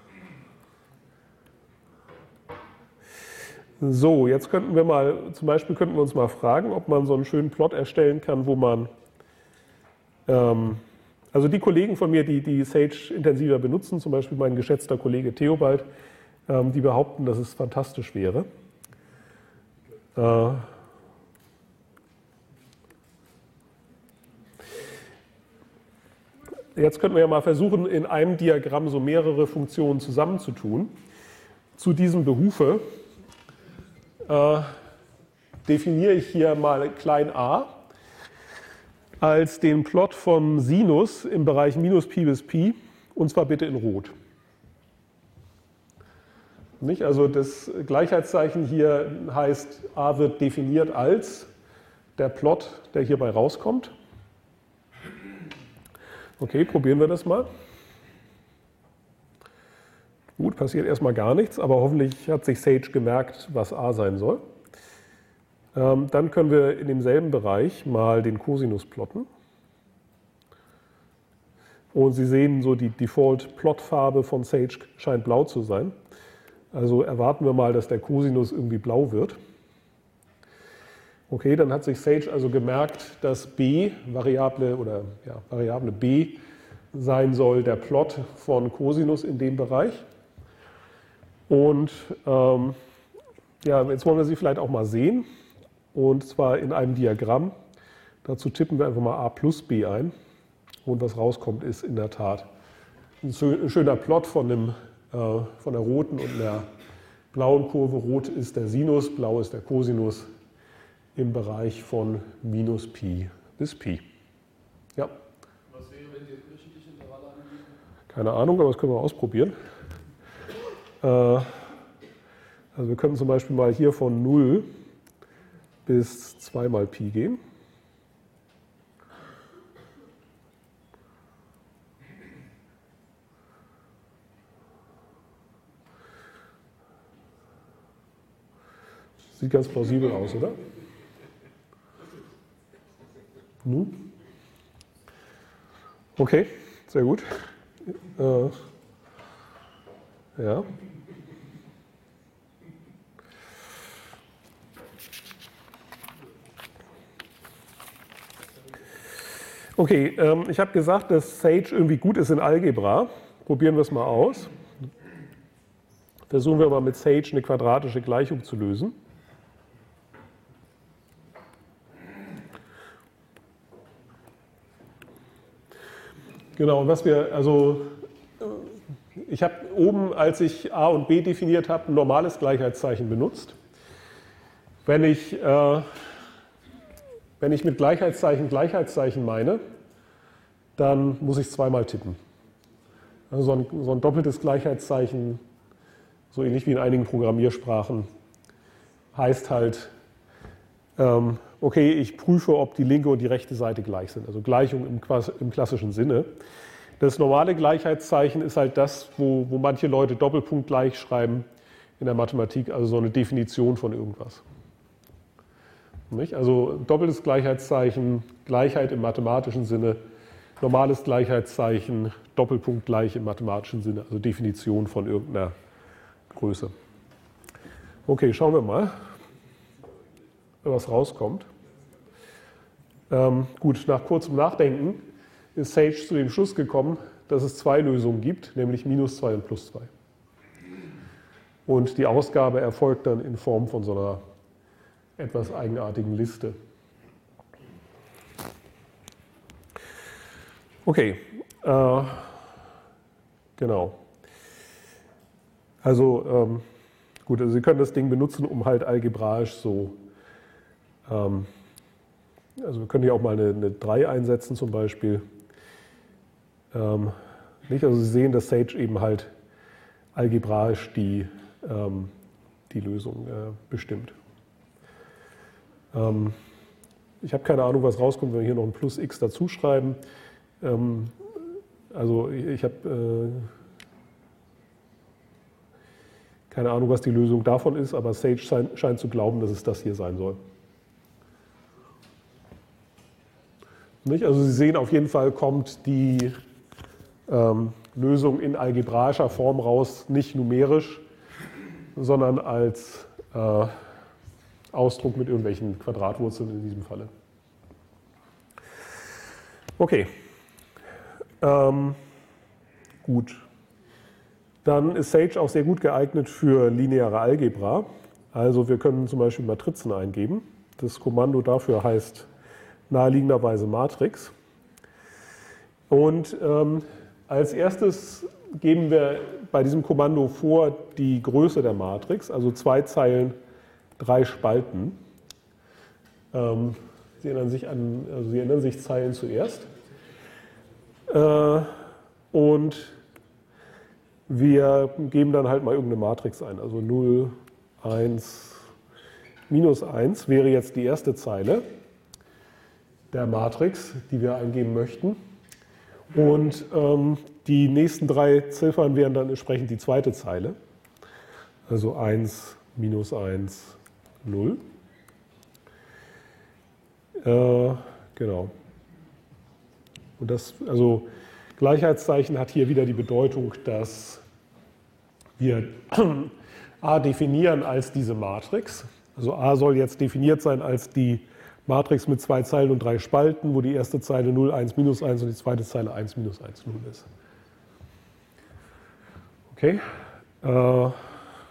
So, jetzt könnten wir mal, zum Beispiel könnten wir uns mal fragen, ob man so einen schönen Plot erstellen kann, wo man, ähm, also die Kollegen von mir, die, die Sage intensiver benutzen, zum Beispiel mein geschätzter Kollege Theobald, ähm, die behaupten, dass es fantastisch wäre. Äh, jetzt könnten wir ja mal versuchen, in einem Diagramm so mehrere Funktionen zusammenzutun. Zu diesem Behufe Äh, definiere ich hier mal klein a als den Plot von Sinus im Bereich minus Pi bis Pi, und zwar bitte in Rot. Nicht? Also das Gleichheitszeichen hier heißt, a wird definiert als der Plot, der hierbei rauskommt. Okay, probieren wir das mal. Gut, passiert erstmal gar nichts, aber hoffentlich hat sich Sage gemerkt, was a sein soll. Ähm, dann können wir in demselben Bereich mal den Cosinus plotten. Und Sie sehen, so die Default-Plotfarbe von Sage scheint blau zu sein. Also erwarten wir mal, dass der Cosinus irgendwie blau wird. Okay, dann hat sich Sage also gemerkt, dass b, Variable oder ja, Variable b sein soll der Plot von Cosinus in dem Bereich. Und ähm, ja, jetzt wollen wir sie vielleicht auch mal sehen. Und zwar in einem Diagramm. Dazu tippen wir einfach mal a plus b ein. Und was rauskommt, ist in der Tat ein schöner Plot von, dem, äh, von der roten und der blauen Kurve. Rot ist der Sinus, blau ist der Cosinus im Bereich von minus Pi bis Pi. Ja. Was wäre, wenn Sie jetzt wöchentliche Intervalle angeben? Keine Ahnung, aber das können wir ausprobieren. Äh, also wir können zum Beispiel mal hier von null bis zwei mal Pi gehen. Sieht ganz plausibel aus, oder? Nun? Okay, sehr gut. Äh, ja. Okay, ähm, ich habe gesagt, dass Sage irgendwie gut ist in Algebra. Probieren wir es mal aus. Versuchen wir mal mit Sage eine quadratische Gleichung zu lösen. Genau, und was wir, also ich habe oben, als ich a und b definiert habe, ein normales Gleichheitszeichen benutzt. Wenn ich, äh, wenn ich mit Gleichheitszeichen Gleichheitszeichen meine, dann muss ich zweimal tippen. Also so ein, so ein doppeltes Gleichheitszeichen, so ähnlich wie in einigen Programmiersprachen, heißt halt, ähm, okay, ich prüfe, ob die linke und die rechte Seite gleich sind. Also Gleichung im, im klassischen Sinne. Das normale Gleichheitszeichen ist halt das, wo, wo manche Leute Doppelpunkt gleich schreiben in der Mathematik, also so eine Definition von irgendwas. Nicht? Also doppeltes Gleichheitszeichen, Gleichheit im mathematischen Sinne, normales Gleichheitszeichen, Doppelpunkt gleich im mathematischen Sinne, also Definition von irgendeiner Größe. Okay, schauen wir mal, was rauskommt. Ähm, gut, nach kurzem Nachdenken ist Sage zu dem Schluss gekommen, dass es zwei Lösungen gibt, nämlich minus zwei und plus zwei. Und die Ausgabe erfolgt dann in Form von so einer etwas eigenartigen Liste. Okay, äh, genau. Also ähm, gut, also Sie können das Ding benutzen, um halt algebraisch so, ähm, also wir können hier auch mal eine, eine drei einsetzen zum Beispiel. Ähm, nicht? Also Sie sehen, dass Sage eben halt algebraisch die, ähm, die Lösung äh, bestimmt. Ähm, ich habe keine Ahnung, was rauskommt, wenn wir hier noch ein plus x dazu schreiben. Ähm, also ich, ich habe äh, keine Ahnung, was die Lösung davon ist, aber Sage scheint, scheint zu glauben, dass es das hier sein soll. Nicht? Also Sie sehen, auf jeden Fall kommt die ähm, Lösung in algebraischer Form raus, nicht numerisch, sondern als äh, Ausdruck mit irgendwelchen Quadratwurzeln in diesem Falle. Okay, ähm, gut. Dann ist Sage auch sehr gut geeignet für lineare Algebra. Also wir können zum Beispiel Matrizen eingeben. Das Kommando dafür heißt naheliegenderweise Matrix. Und ähm, als erstes geben wir bei diesem Kommando vor die Größe der Matrix, also zwei Zeilen, drei Spalten. Ähm, Sie erinnern sich an, also Sie erinnern sich Zeilen zuerst. Äh, und wir geben dann halt mal irgendeine Matrix ein. Also null, eins, minus eins wäre jetzt die erste Zeile der Matrix, die wir eingeben möchten. Und ähm, die nächsten drei Ziffern wären dann entsprechend die zweite Zeile. Also eins, minus eins, null. Äh, genau. Und das, also Gleichheitszeichen hat hier wieder die Bedeutung, dass wir A definieren als diese Matrix. Also A soll jetzt definiert sein als die Matrix mit zwei Zeilen und drei Spalten, wo die erste Zeile null, eins, minus eins und die zweite Zeile eins, minus eins, null ist. Okay. Äh,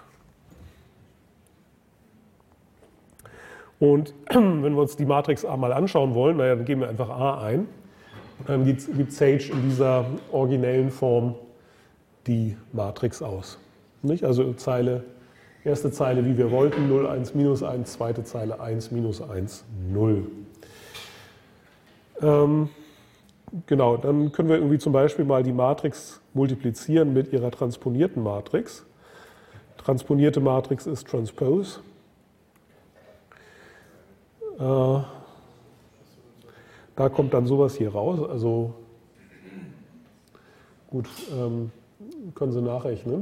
Und wenn wir uns die Matrix A mal anschauen wollen, naja, dann geben wir einfach A ein. Und dann gibt Sage in dieser originellen Form die Matrix aus. Nicht? Also Zeile, erste Zeile, wie wir wollten, null, eins, minus eins, zweite Zeile eins, minus eins, null. Ähm, genau, dann können wir irgendwie zum Beispiel mal die Matrix multiplizieren mit ihrer transponierten Matrix. Transponierte Matrix ist Transpose. Äh, da kommt dann sowas hier raus. Also gut, ähm, können Sie nachrechnen,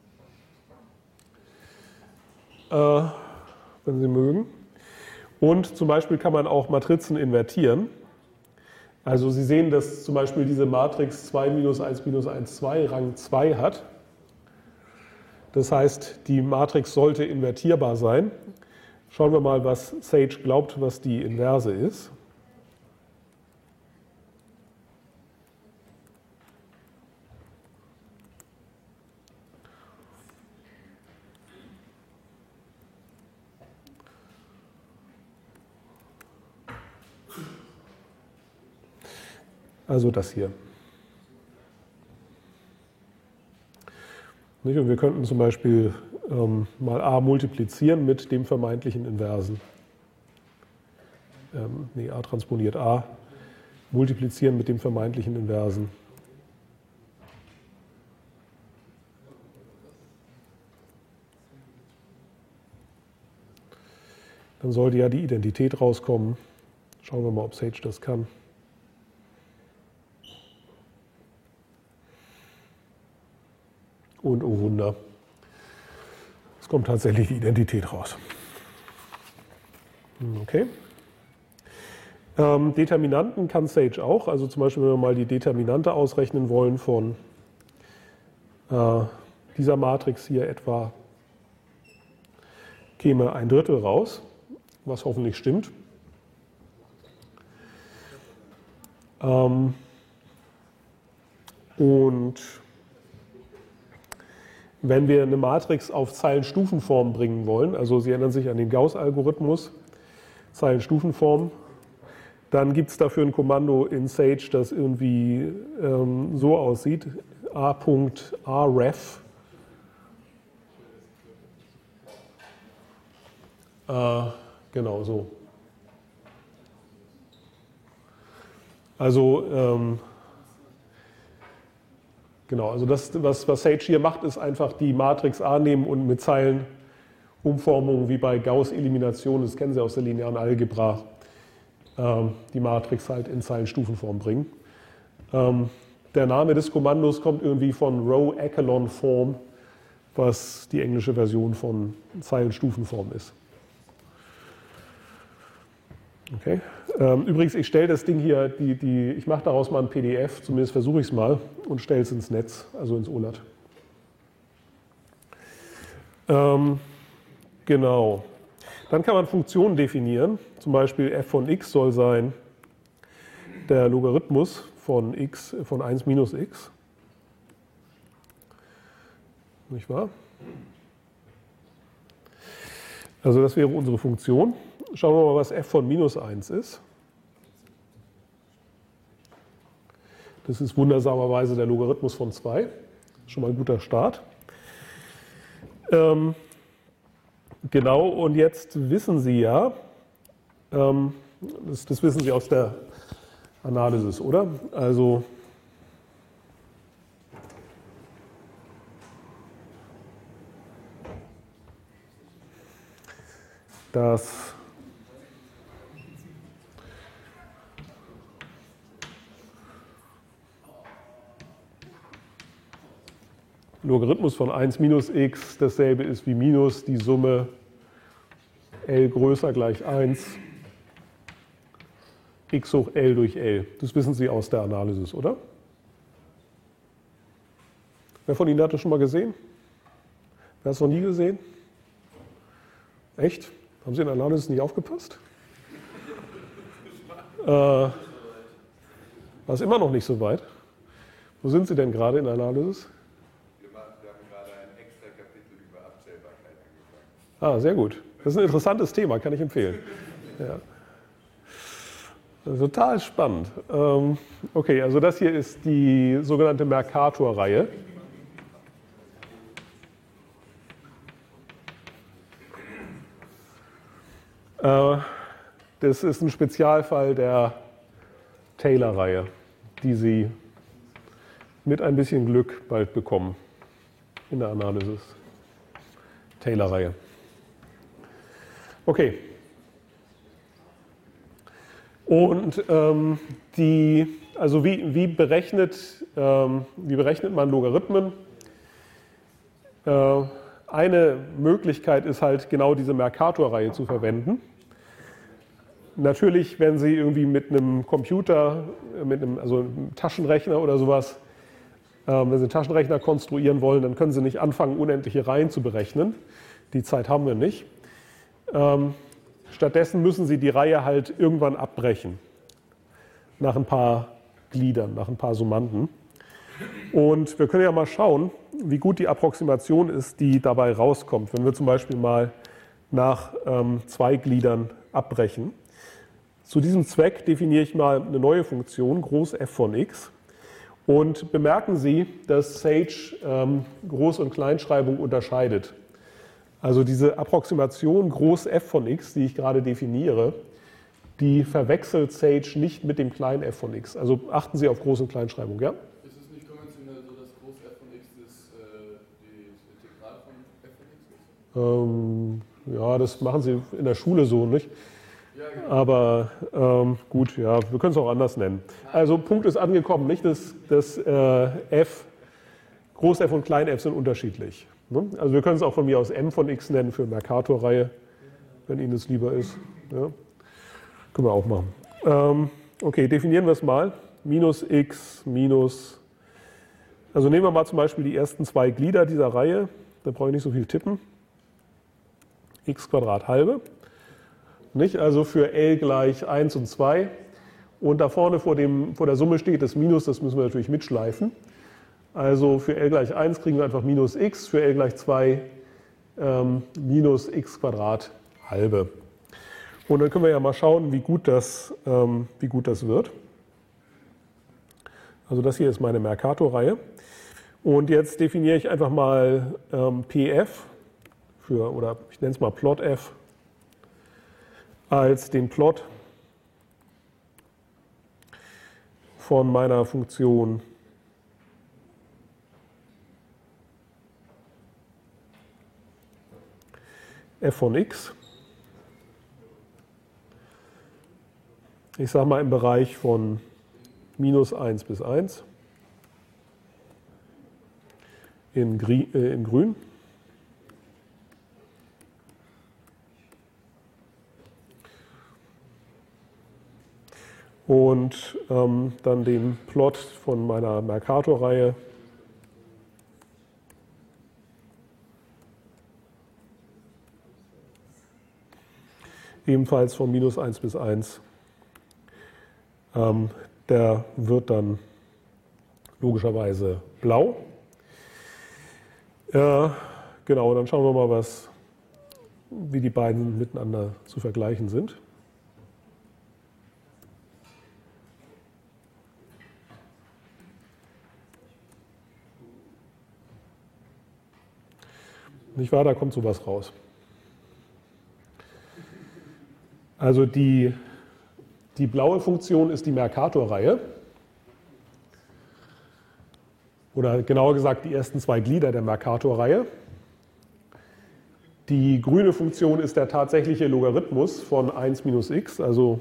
äh, wenn Sie mögen. Und zum Beispiel kann man auch Matrizen invertieren. Also Sie sehen, dass zum Beispiel diese Matrix zwei minus eins minus eins, zwei Rang zwei hat. Das heißt, die Matrix sollte invertierbar sein. Schauen wir mal, was Sage glaubt, was die Inverse ist. Also das hier. Und wir könnten zum Beispiel ähm, mal A multiplizieren mit dem vermeintlichen Inversen. Ähm, nee, A transponiert A, multiplizieren mit dem vermeintlichen Inversen. Dann sollte ja die Identität rauskommen. Schauen wir mal, ob Sage das kann. Und oh Wunder, es kommt tatsächlich die Identität raus. Okay. Ähm, Determinanten kann Sage auch. Also zum Beispiel, wenn wir mal die Determinante ausrechnen wollen von äh, dieser Matrix hier etwa, käme ein Drittel raus, was hoffentlich stimmt. Ähm, und wenn wir eine Matrix auf Zeilenstufenform bringen wollen, also Sie erinnern sich an den Gauss-Algorithmus, Zeilenstufenform, dann gibt es dafür ein Kommando in Sage, das irgendwie ähm, so aussieht, a.aref. Äh, genau so. Also ähm, Genau, also das, was, was Sage hier macht, ist einfach die Matrix A nehmen und mit Zeilenumformungen wie bei Gauss-Elimination, das kennen Sie aus der linearen Algebra, ähm, die Matrix halt in Zeilenstufenform bringen. Ähm, der Name des Kommandos kommt irgendwie von Row-Echelon-Form, was die englische Version von Zeilenstufenform ist. Okay. Ähm, übrigens, ich stelle das Ding hier, die, die, ich mache daraus mal ein P D F, zumindest versuche ich es mal, und stelle es ins Netz, also ins O L A T. Ähm, genau. Dann kann man Funktionen definieren, zum Beispiel f von x soll sein der Logarithmus von x, von eins minus x. Nicht wahr? Also das wäre unsere Funktion. Schauen wir mal, was f von minus eins ist. Das ist wundersamerweise der Logarithmus von zwei. Schon mal ein guter Start. Ähm, genau, und jetzt wissen Sie ja, ähm, das, das wissen Sie aus der Analysis, oder? Also dass Logarithmus von eins minus x dasselbe ist wie minus die Summe L größer gleich eins, x hoch L durch L. Das wissen Sie aus der Analysis, oder? Wer von Ihnen hat das schon mal gesehen? Wer hat es noch nie gesehen? Echt? Haben Sie in der Analysis nicht aufgepasst? äh, war es immer noch nicht so weit? Wo sind Sie denn gerade in der Analysis? Wir, machen, wir haben gerade ein extra Kapitel über Abzählbarkeit angefangen. Ah, sehr gut. Das ist ein interessantes Thema, kann ich empfehlen. Ja. Total spannend. Ähm, okay, also das hier ist die sogenannte Mercator-Reihe. Äh, das ist ein Spezialfall der Taylor-Reihe, die Sie mit ein bisschen Glück bald bekommen in der Analysis. Taylor-Reihe. Okay. Und ähm, die, also wie, wie, berechnet, ähm, wie berechnet man Logarithmen? Äh, eine Möglichkeit ist halt genau diese Mercator-Reihe zu verwenden. Natürlich, wenn Sie irgendwie mit einem Computer, mit einem, also einem Taschenrechner oder sowas, äh, wenn Sie einen Taschenrechner konstruieren wollen, dann können Sie nicht anfangen, unendliche Reihen zu berechnen. Die Zeit haben wir nicht. Ähm, stattdessen müssen Sie die Reihe halt irgendwann abbrechen. Nach ein paar Gliedern, nach ein paar Summanden. Und wir können ja mal schauen, wie gut die Approximation ist, die dabei rauskommt. Wenn wir zum Beispiel mal nach ähm, zwei Gliedern abbrechen. Zu diesem Zweck definiere ich mal eine neue Funktion, Groß f von x. Und bemerken Sie, dass Sage ähm, Groß- und Kleinschreibung unterscheidet. Also diese Approximation Groß f von x, die ich gerade definiere, die verwechselt Sage nicht mit dem kleinen f von x. Also achten Sie auf Groß- und Kleinschreibung, ja? Ist es nicht konventionell so, dass Groß f von x das, äh, die, das Integral von f von x ist? Ähm, ja, das machen Sie in der Schule so, nicht? Ja, genau. Aber ähm, gut, ja, wir können es auch anders nennen. Also Punkt ist angekommen, nicht? Das, das äh, f, Groß f und Klein f sind unterschiedlich. Ne? Also wir können es auch von mir aus m von x nennen für Mercator-Reihe, wenn Ihnen das lieber ist. Ja? Können wir auch machen. Ähm, okay, definieren wir es mal. Minus x minus, also nehmen wir mal zum Beispiel die ersten zwei Glieder dieser Reihe. Da brauche ich nicht so viel tippen. X Quadrat halbe. Nicht? Also für L gleich eins und zwei. Und da vorne vor, dem, vor der Summe steht das Minus, das müssen wir natürlich mitschleifen. Also für L gleich eins kriegen wir einfach minus x, für L gleich zwei ähm, minus x Quadrat halbe. Und dann können wir ja mal schauen, wie gut das, ähm, wie gut das wird. Also das hier ist meine Mercator-Reihe. Und jetzt definiere ich einfach mal ähm, P f, für, oder ich nenne es mal Plot f, als den Plot von meiner Funktion f von x. Ich sage mal im Bereich von minus eins bis eins in, äh, in grün. Und ähm, dann den Plot von meiner Mercator-Reihe ebenfalls von minus eins bis eins. Ähm, der wird dann logischerweise blau. Äh, genau, dann schauen wir mal, was, wie die beiden miteinander zu vergleichen sind. Nicht wahr? Da kommt sowas raus. Also die, die blaue Funktion ist die Mercator-Reihe. Oder genauer gesagt die ersten zwei Glieder der Mercator-Reihe. Die grüne Funktion ist der tatsächliche Logarithmus von eins minus x, also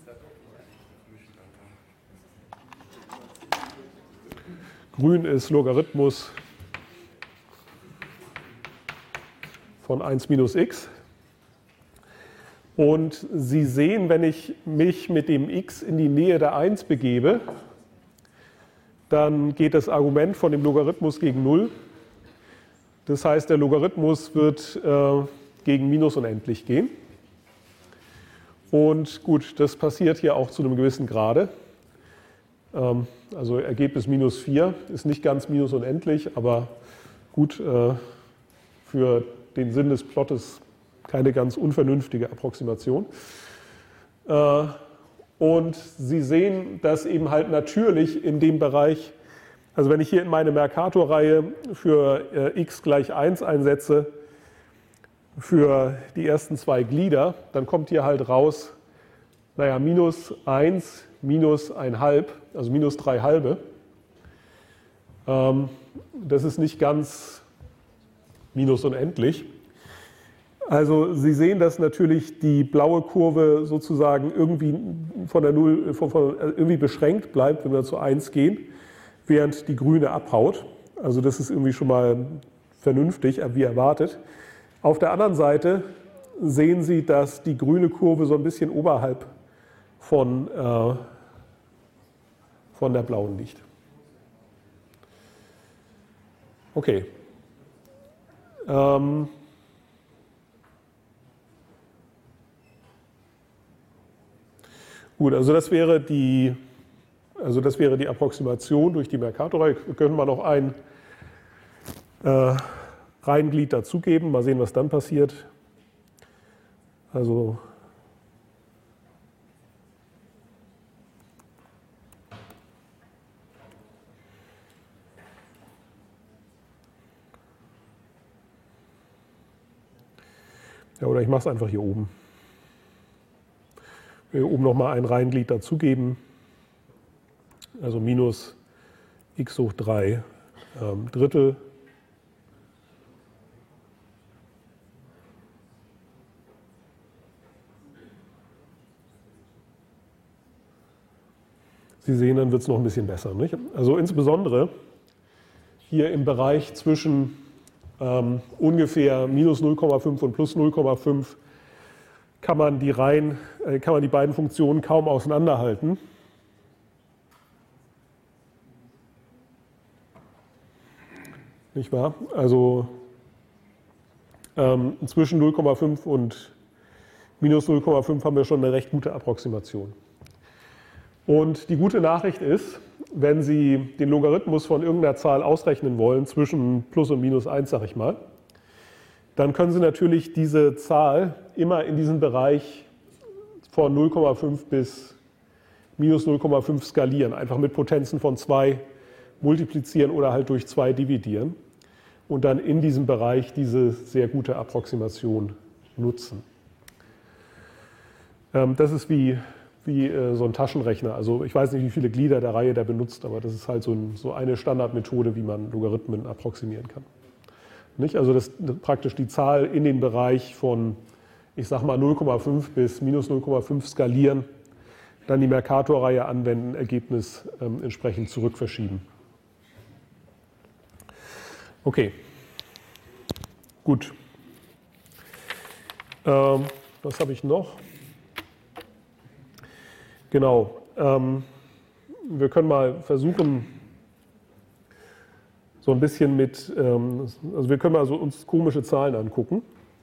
grün ist Logarithmus von eins minus x. Und Sie sehen, wenn ich mich mit dem x in die Nähe der eins begebe, dann geht das Argument von dem Logarithmus gegen null. Das heißt, der Logarithmus wird äh, gegen minus unendlich gehen. Und gut, das passiert hier auch zu einem gewissen Grade. Ähm, also Ergebnis minus vier ist nicht ganz minus unendlich, aber gut, äh, für den Sinn des Plottes keine ganz unvernünftige Approximation. Äh, und Sie sehen, dass eben halt natürlich in dem Bereich, also wenn ich hier in meine Mercator-Reihe für äh, x gleich eins einsetze, für die ersten zwei Glieder, dann kommt hier halt raus, naja, minus eins, minus ein halb, also minus drei halbe. Ähm, das ist nicht ganz minus unendlich. Also Sie sehen, dass natürlich die blaue Kurve sozusagen irgendwie von der Null, von, von, irgendwie beschränkt bleibt, wenn wir zu eins gehen, während die grüne abhaut. Also das ist irgendwie schon mal vernünftig, wie erwartet. Auf der anderen Seite sehen Sie, dass die grüne Kurve so ein bisschen oberhalb von, äh, von der blauen liegt. Okay. Ähm Gut, also das wäre die, also das wäre die Approximation durch die Mercator-Reihe. Wir können mal noch ein äh, Reihenglied dazugeben. Mal sehen, was dann passiert. Also ja, oder ich mache es einfach hier oben. Hier oben nochmal ein Reihenglied dazugeben. Also minus x hoch drei ähm, Drittel. Sie sehen, dann wird es noch ein bisschen besser, nicht? Also insbesondere hier im Bereich zwischen ähm, ungefähr minus null Komma fünf und plus null Komma fünf kann man die Reihen, äh, kann man die beiden Funktionen kaum auseinanderhalten. Nicht wahr? Also ähm, zwischen null Komma fünf und minus null Komma fünf haben wir schon eine recht gute Approximation. Und die gute Nachricht ist, wenn Sie den Logarithmus von irgendeiner Zahl ausrechnen wollen, zwischen plus und minus eins, sage ich mal, dann können Sie natürlich diese Zahl immer in diesem Bereich von null Komma fünf bis minus null Komma fünf skalieren, einfach mit Potenzen von zwei multiplizieren oder halt durch zwei dividieren und dann in diesem Bereich diese sehr gute Approximation nutzen. Ähm, das ist wie wie äh, so ein Taschenrechner. Also ich weiß nicht, wie viele Glieder der Reihe der benutzt, aber das ist halt so, ein, so eine Standardmethode, wie man Logarithmen approximieren kann. Nicht? Also das, das praktisch die Zahl in den Bereich von, ich sag mal, null Komma fünf bis minus null Komma fünf skalieren, dann die Mercator-Reihe anwenden, Ergebnis ähm, entsprechend zurückverschieben. Okay, gut. Ähm, was habe ich noch? Genau, ähm, wir können mal versuchen, so ein bisschen mit, ähm, also wir können mal so uns komische Zahlen angucken.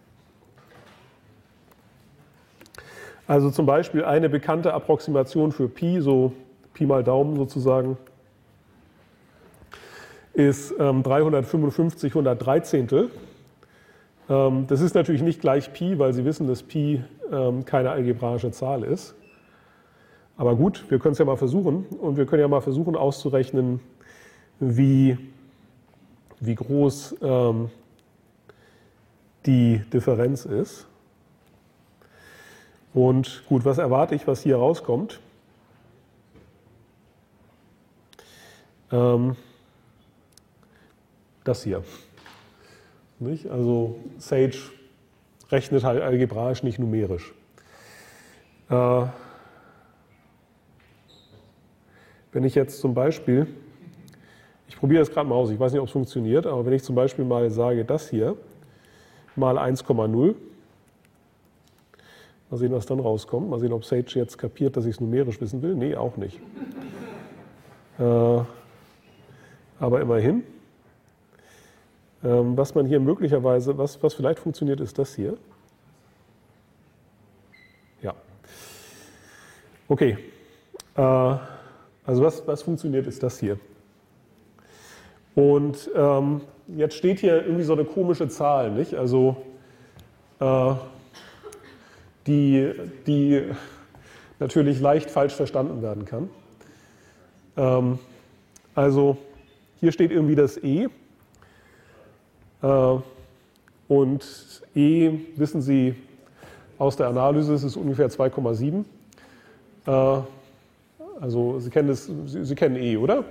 Also zum Beispiel eine bekannte Approximation für Pi, so Pi mal Daumen sozusagen, ist ähm, dreihundertfünfundfünfzig Hundertdreizehntel. Ähm, das ist natürlich nicht gleich Pi, weil Sie wissen, dass Pi ähm, keine algebraische Zahl ist. Aber gut, wir können es ja mal versuchen und wir können ja mal versuchen auszurechnen, wie, wie groß ähm, die Differenz ist. Und gut, was erwarte ich, was hier rauskommt? Ähm, das hier. Nicht? Also Sage rechnet halt algebraisch, nicht numerisch. Äh, Wenn ich jetzt zum Beispiel, ich probiere das gerade mal aus, ich weiß nicht, ob es funktioniert, aber wenn ich zum Beispiel mal sage, das hier mal eins Komma null, mal sehen, was dann rauskommt, mal sehen, ob Sage jetzt kapiert, dass ich es numerisch wissen will. Nee, auch nicht. Äh, aber immerhin. Ähm, was man hier möglicherweise, was, was vielleicht funktioniert, ist das hier. Ja. Okay. Äh, Also was, was funktioniert, ist das hier. Und ähm, jetzt steht hier irgendwie so eine komische Zahl, nicht? Also äh, die, die natürlich leicht falsch verstanden werden kann. Ähm, also hier steht irgendwie das E. Äh, und E, wissen Sie aus der Analyse, ist ungefähr zwei Komma sieben. Äh, also Sie kennen, das, Sie, Sie kennen E, oder?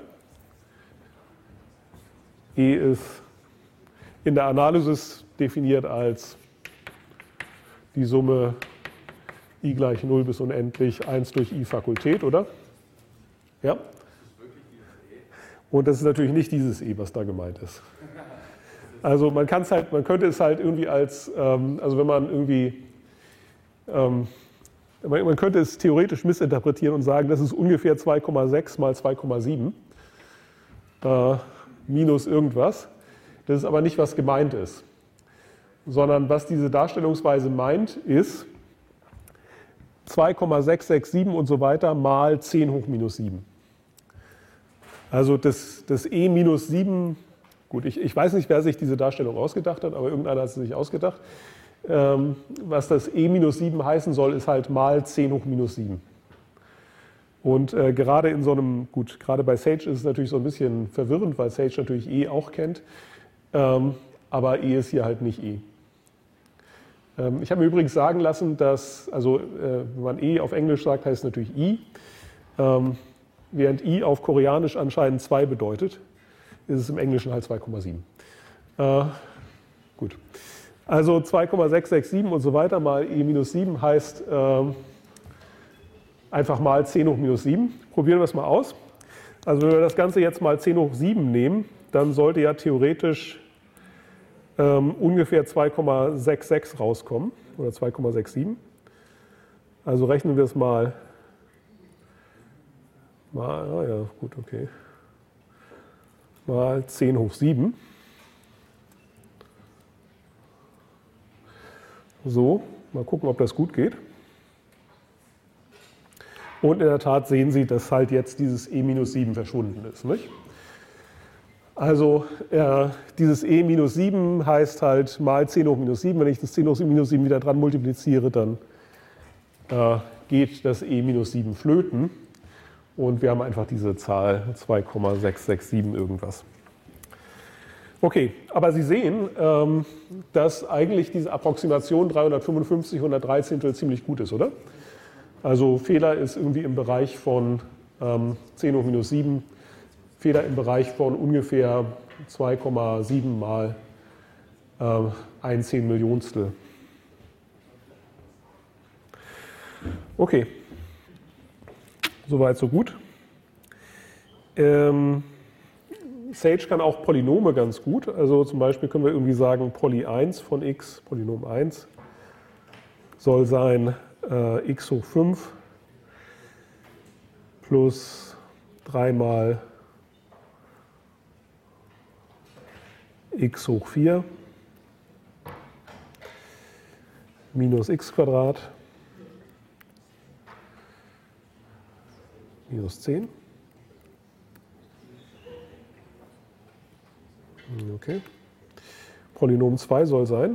E ist in der Analysis definiert als die Summe I gleich null bis unendlich eins durch I Fakultät, oder? Ja? Und das ist natürlich nicht dieses E, was da gemeint ist. Also man kann es halt, man könnte es halt irgendwie als, ähm, also wenn man irgendwie, ähm, man, man könnte es theoretisch missinterpretieren und sagen, das ist ungefähr zwei Komma sechs mal zwei Komma sieben äh, minus irgendwas. Das ist aber nicht, was gemeint ist. Sondern was diese Darstellungsweise meint, ist zwei Komma sechs sechs sieben und so weiter mal zehn hoch minus sieben. Also das, das E minus sieben, gut, ich, ich weiß nicht, wer sich diese Darstellung ausgedacht hat, aber irgendeiner hat sie sich ausgedacht. Ähm, was das E minus sieben heißen soll, ist halt mal zehn hoch minus sieben. Und äh, gerade in so einem, gut, gerade bei Sage ist es natürlich so ein bisschen verwirrend, weil Sage natürlich E auch kennt, ähm, aber E ist hier halt nicht E. Ähm, ich habe mir übrigens sagen lassen, dass, also äh, wenn man E auf Englisch sagt, heißt es natürlich I, ähm, während I auf Koreanisch anscheinend zwei bedeutet, ist es im Englischen halt zwei Komma sieben. Äh, gut. Also zwei Komma sechs sechs sieben und so weiter mal E minus sieben heißt äh, einfach mal zehn hoch minus sieben. Probieren wir es mal aus. Also wenn wir das Ganze jetzt mal zehn hoch sieben nehmen, dann sollte ja theoretisch ähm, ungefähr zwei Komma sechs sechs rauskommen oder zwei Komma sechs sieben. Also rechnen wir es mal. Mal, ah ja, gut, okay. Mal zehn hoch sieben. So, mal gucken, ob das gut geht. Und in der Tat sehen Sie, dass halt jetzt dieses E minus sieben verschwunden ist. Nicht? Also äh, dieses E minus sieben heißt halt mal zehn hoch minus sieben. Wenn ich das zehn hoch minus sieben wieder dran multipliziere, dann äh, geht das E minus sieben flöten. Und wir haben einfach diese Zahl zwei Komma sechs sechs sieben irgendwas. Okay, aber Sie sehen, ähm, dass eigentlich diese Approximation dreihundertfünfundfünfzig hundertdreizehn ziemlich gut ist, oder? Also Fehler ist irgendwie im Bereich von ähm, zehn hoch minus sieben, Fehler im Bereich von ungefähr zwei Komma sieben mal äh, ein Zehn Millionstel. Okay, soweit so gut. Ähm, Sage kann auch Polynome ganz gut. Also zum Beispiel können wir irgendwie sagen, Poly eins von x, Polynom eins, soll sein äh, x hoch fünf plus drei mal x hoch vier minus x Quadrat minus zehn. Okay. Polynom zwei soll sein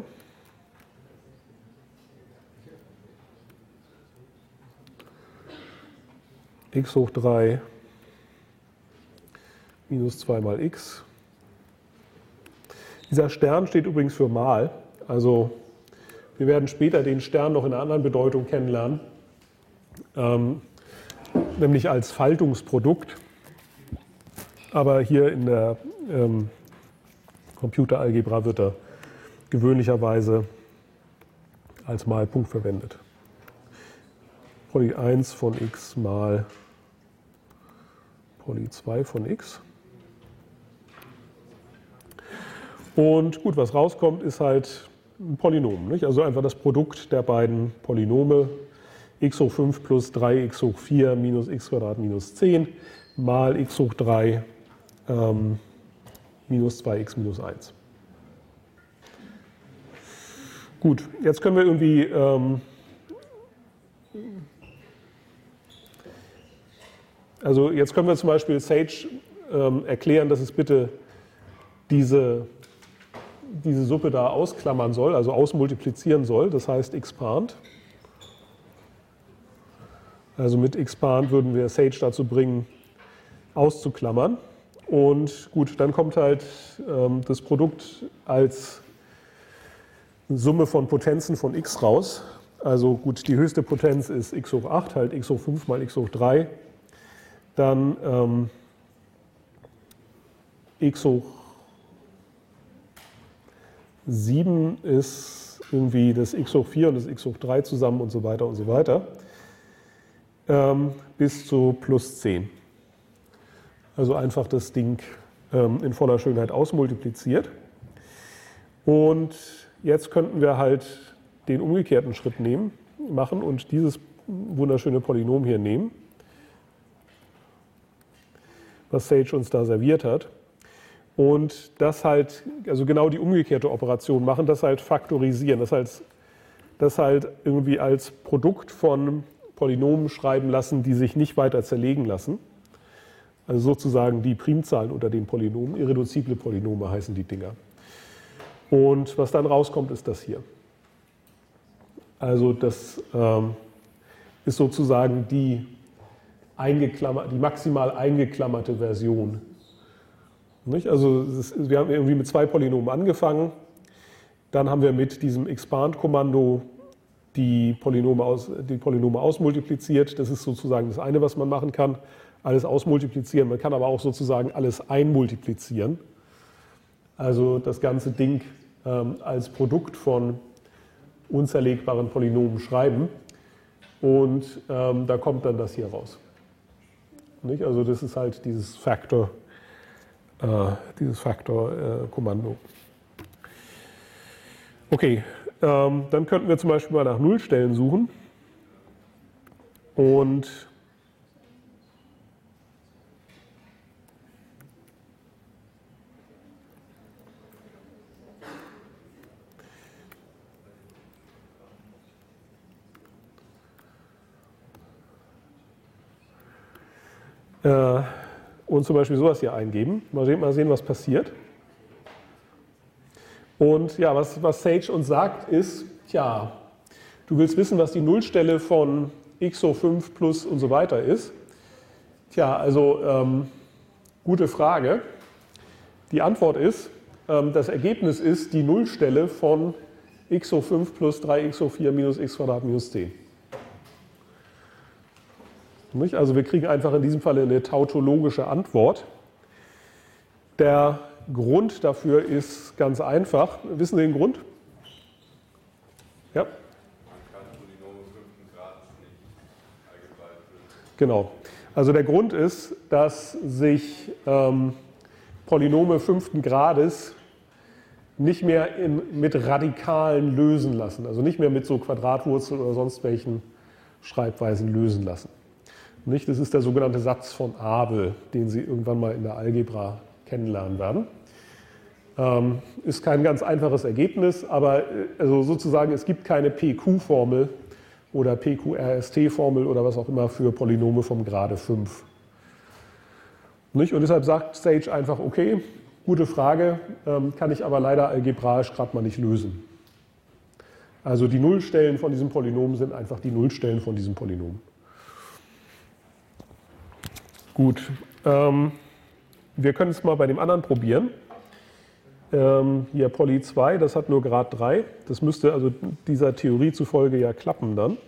x hoch drei minus zwei mal x. Dieser Stern steht übrigens für mal. Also wir werden später den Stern noch in einer anderen Bedeutung kennenlernen, ähm, nämlich als Faltungsprodukt. Aber hier in der ähm, Computeralgebra wird er gewöhnlicherweise als Malpunkt verwendet. Poly eins von x mal Poly zwei von x. Und gut, was rauskommt, ist halt ein Polynom. Nicht? Also einfach das Produkt der beiden Polynome x hoch fünf plus drei x hoch vier minus x Quadrat minus zehn mal x hoch drei ähm, minus zwei x minus eins. Gut, jetzt können wir irgendwie ähm, also jetzt können wir zum Beispiel Sage ähm, erklären, dass es bitte diese, diese Suppe da ausklammern soll, also ausmultiplizieren soll, das heißt expand. Also mit expand würden wir Sage dazu bringen, auszuklammern. Und gut, dann kommt halt ähm, das Produkt als Summe von Potenzen von x raus. Also gut, die höchste Potenz ist x hoch acht, halt x hoch fünf mal x hoch drei. Dann ähm, x hoch sieben ist irgendwie das x hoch vier und das x hoch drei zusammen und so weiter und so weiter. Ähm, bis zu plus zehn. Also einfach das Ding ähm, in voller Schönheit ausmultipliziert. Und jetzt könnten wir halt den umgekehrten Schritt nehmen, machen und dieses wunderschöne Polynom hier nehmen, was Sage uns da serviert hat. Und das halt, also genau die umgekehrte Operation machen, das halt faktorisieren, das halt, das halt irgendwie als Produkt von Polynomen schreiben lassen, die sich nicht weiter zerlegen lassen. Also sozusagen die Primzahlen unter den Polynomen, irreduzible Polynome heißen die Dinger. Und was dann rauskommt, ist das hier. Also das ähm, ist sozusagen die, eingeklammer, die maximal eingeklammerte Version. Nicht? Also ist, wir haben irgendwie mit zwei Polynomen angefangen, dann haben wir mit diesem expand-Kommando die Polynome, aus, die Polynome ausmultipliziert. Das ist sozusagen das eine, was man machen kann, alles ausmultiplizieren. Man kann aber auch sozusagen alles einmultiplizieren. Also das ganze Ding ähm, als Produkt von unzerlegbaren Polynomen schreiben und ähm, da kommt dann das hier raus. Nicht? Also das ist halt dieses Factor, äh, dieses Factor-Kommando. Äh, okay, ähm, dann könnten wir zum Beispiel mal nach Nullstellen suchen und und zum Beispiel sowas hier eingeben. Mal sehen, mal sehen was passiert. Und ja, was, was Sage uns sagt ist, tja, du willst wissen, was die Nullstelle von x hoch fünf plus und so weiter ist. Tja, also ähm, gute Frage. Die Antwort ist, ähm, das Ergebnis ist die Nullstelle von x hoch fünf plus drei x hoch vier minus x Quadrat minus zehn. Also wir kriegen einfach in diesem Fall eine tautologische Antwort. Der Grund dafür ist ganz einfach. Wissen Sie den Grund? Ja? Man kann Polynome fünften Grades nicht algebraisch lösen. Genau. Also der Grund ist, dass sich ähm, Polynome fünften Grades nicht mehr in, mit Radikalen lösen lassen. Also nicht mehr mit so Quadratwurzeln oder sonst welchen Schreibweisen lösen lassen. Nicht? Das ist der sogenannte Satz von Abel, den Sie irgendwann mal in der Algebra kennenlernen werden. Ähm, ist kein ganz einfaches Ergebnis, aber also sozusagen es gibt keine P Q-Formel oder P Q R S T-Formel oder was auch immer für Polynome vom Grade fünf. Nicht? Und deshalb sagt Sage einfach, okay, gute Frage, ähm, kann ich aber leider algebraisch gerade mal nicht lösen. Also die Nullstellen von diesem Polynom sind einfach die Nullstellen von diesem Polynom. Gut, ähm, wir können es mal bei dem anderen probieren. Ähm, hier Poly zwei, das hat nur Grad drei. Das müsste also dieser Theorie zufolge ja klappen dann.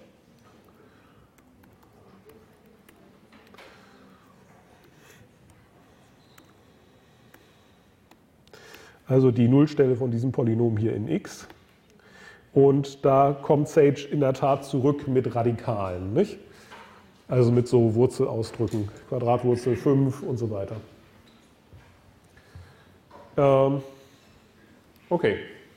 Also die Nullstelle von diesem Polynom hier in x. Und da kommt Sage in der Tat zurück mit Radikalen, nicht? Also mit so Wurzelausdrücken, Quadratwurzel fünf und so weiter. Ähm, okay.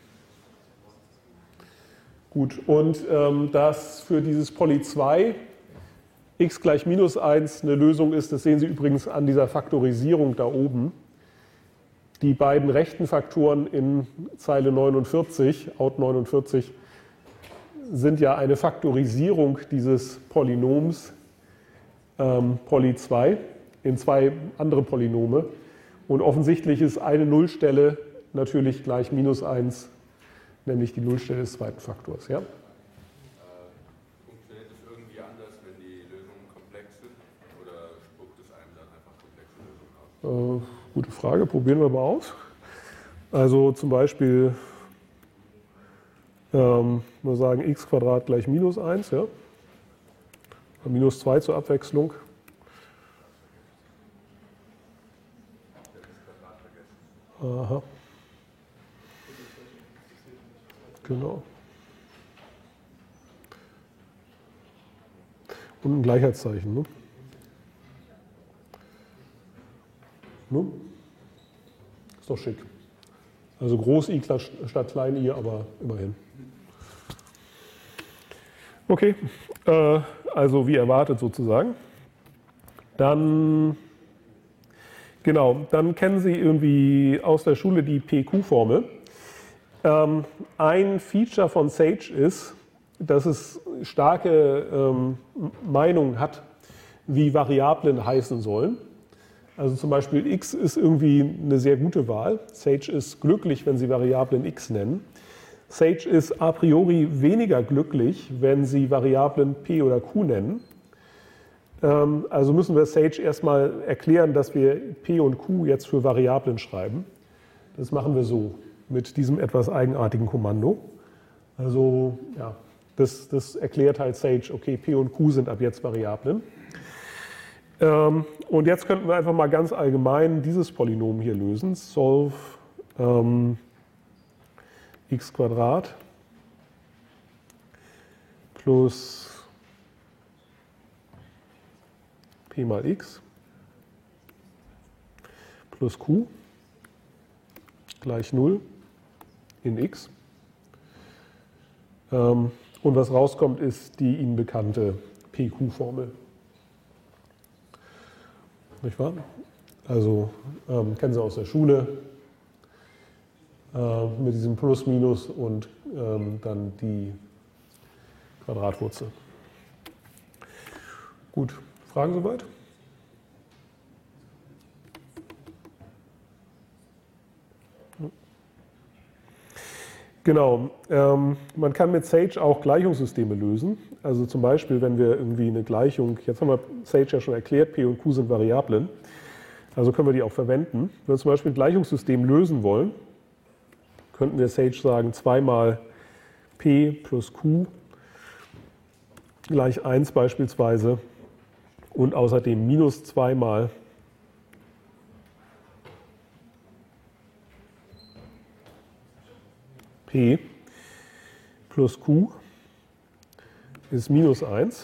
Gut, und ähm, dass für dieses Poly zwei x gleich minus eins eine Lösung ist, das sehen Sie übrigens an dieser Faktorisierung da oben. Die beiden rechten Faktoren in Zeile neunundvierzig, Out neunundvierzig, sind ja eine Faktorisierung dieses Polynoms ähm, Poly zwei in zwei andere Polynome. Und offensichtlich ist eine Nullstelle natürlich gleich minus eins, nämlich die Nullstelle des zweiten Faktors. Ja? Funktioniert es irgendwie anders, wenn die Lösung Frage, probieren wir mal aus. Also zum Beispiel, ähm, wir sagen x Quadrat gleich minus eins, ja? Minus zwei zur Abwechslung. Aha. Genau. Und ein Gleichheitszeichen. Ne? Ne? Ist doch schick. Also groß I statt klein I, aber immerhin. Okay, äh, also wie erwartet sozusagen. Dann, genau, dann kennen Sie irgendwie aus der Schule die P Q-Formel. Ähm, ein Feature von Sage ist, dass es starke ähm, Meinungen hat, wie Variablen heißen sollen. Also zum Beispiel x ist irgendwie eine sehr gute Wahl. Sage ist glücklich, wenn Sie Variablen x nennen. Sage ist a priori weniger glücklich, wenn Sie Variablen p oder q nennen. Ähm, also müssen wir Sage erstmal erklären, dass wir p und q jetzt für Variablen schreiben. Das machen wir so, mit diesem etwas eigenartigen Kommando. Also ja, das, das erklärt halt Sage, okay, p und q sind ab jetzt Variablen. Ähm, und jetzt könnten wir einfach mal ganz allgemein dieses Polynom hier lösen. Solve ähm, x Quadrat plus p mal x plus q gleich null in x. Ähm, und was rauskommt, ist die Ihnen bekannte P Q-Formel. Nicht wahr? Also ähm, kennen Sie aus der Schule äh, mit diesem Plus, Minus und ähm, dann die Quadratwurzel. Gut, Fragen soweit? Genau, ähm, man kann mit Sage auch Gleichungssysteme lösen. Also zum Beispiel, wenn wir irgendwie eine Gleichung, jetzt haben wir Sage ja schon erklärt, P und Q sind Variablen, also können wir die auch verwenden. Wenn wir zum Beispiel ein Gleichungssystem lösen wollen, könnten wir Sage sagen, zwei mal P plus Q gleich eins beispielsweise und außerdem minus zwei mal P plus Q ist minus eins.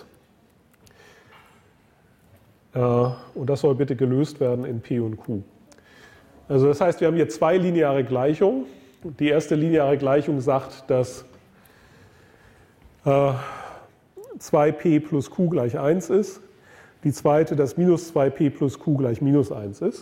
Äh, und das soll bitte gelöst werden in P und Q. Also das heißt, wir haben hier zwei lineare Gleichungen. Die erste lineare Gleichung sagt, dass äh, zwei p plus q gleich eins ist. Die zweite, dass minus zwei p plus q gleich minus eins ist.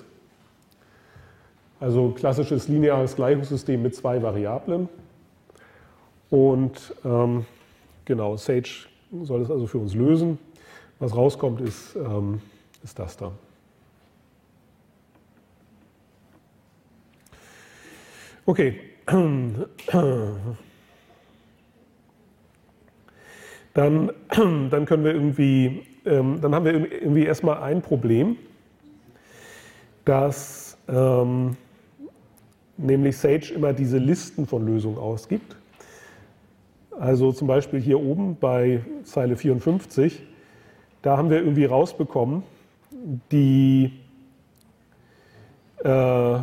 Also klassisches lineares Gleichungssystem mit zwei Variablen. Und ähm, genau, Sage soll es also für uns lösen. Was rauskommt, ist, ähm, ist das da. Okay. Dann, dann können wir irgendwie, ähm, dann haben wir irgendwie erstmal ein Problem, dass ähm, nämlich Sage immer diese Listen von Lösungen ausgibt. Also zum Beispiel hier oben bei Zeile vierundfünfzig, da haben wir irgendwie rausbekommen, die äh,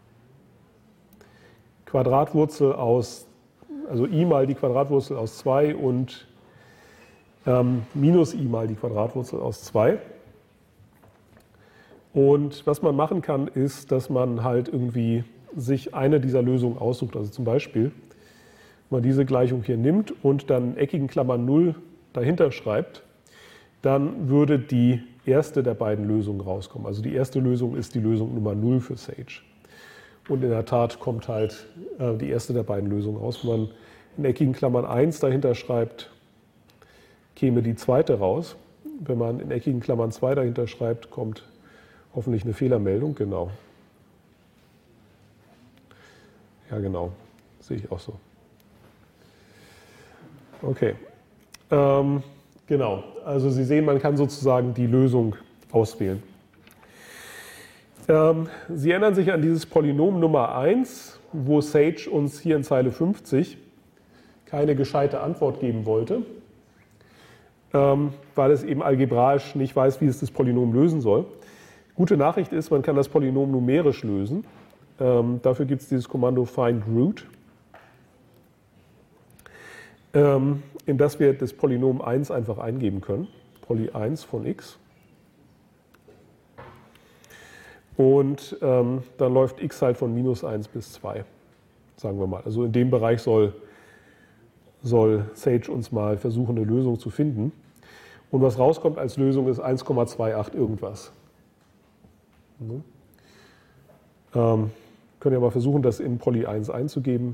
Quadratwurzel aus, also i mal die Quadratwurzel aus zwei und ähm, minus i mal die Quadratwurzel aus zwei. Und was man machen kann, ist, dass man halt irgendwie sich eine dieser Lösungen aussucht. Also zum Beispiel, wenn man diese Gleichung hier nimmt und dann eckigen Klammern null dahinter schreibt, dann würde die erste der beiden Lösungen rauskommen. Also die erste Lösung ist die Lösung Nummer null für Sage. Und in der Tat kommt halt äh, die erste der beiden Lösungen raus. Wenn man in eckigen Klammern eins dahinter schreibt, käme die zweite raus. Wenn man in eckigen Klammern zwei dahinter schreibt, kommt hoffentlich eine Fehlermeldung. Genau. Ja, genau. Sehe ich auch so. Okay. Ähm, genau. Also Sie sehen, man kann sozusagen die Lösung auswählen. Ähm, Sie erinnern sich an dieses Polynom Nummer eins, wo Sage uns hier in Zeile fünfzig keine gescheite Antwort geben wollte, ähm, weil es eben algebraisch nicht weiß, wie es das Polynom lösen soll. Gute Nachricht ist, man kann das Polynom numerisch lösen. Ähm, dafür gibt es dieses Kommando findRoot, ähm, in das wir das Polynom eins einfach eingeben können. Poly eins von x. Und ähm, dann läuft x halt von minus eins bis zwei, sagen wir mal. Also in dem Bereich soll, soll Sage uns mal versuchen, eine Lösung zu finden. Und was rauskommt als Lösung ist eins Komma achtundzwanzig irgendwas. Mhm. Ähm, können ja mal versuchen, das in Poly eins einzugeben.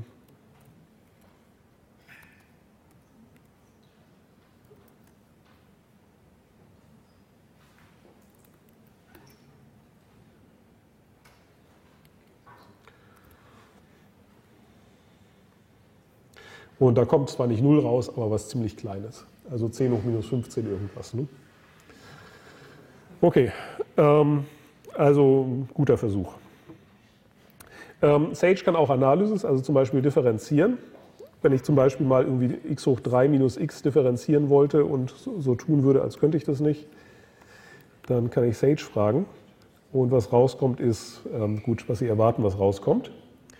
Und da kommt zwar nicht null raus, aber was ziemlich Kleines. Also zehn hoch minus fünfzehn irgendwas. Ne? Okay, ähm, also guter Versuch. Ähm, Sage kann auch Analysis, also zum Beispiel differenzieren. Wenn ich zum Beispiel mal irgendwie x hoch drei minus x differenzieren wollte und so, so tun würde, als könnte ich das nicht, dann kann ich Sage fragen. Und was rauskommt ist, ähm, gut, was Sie erwarten, was rauskommt.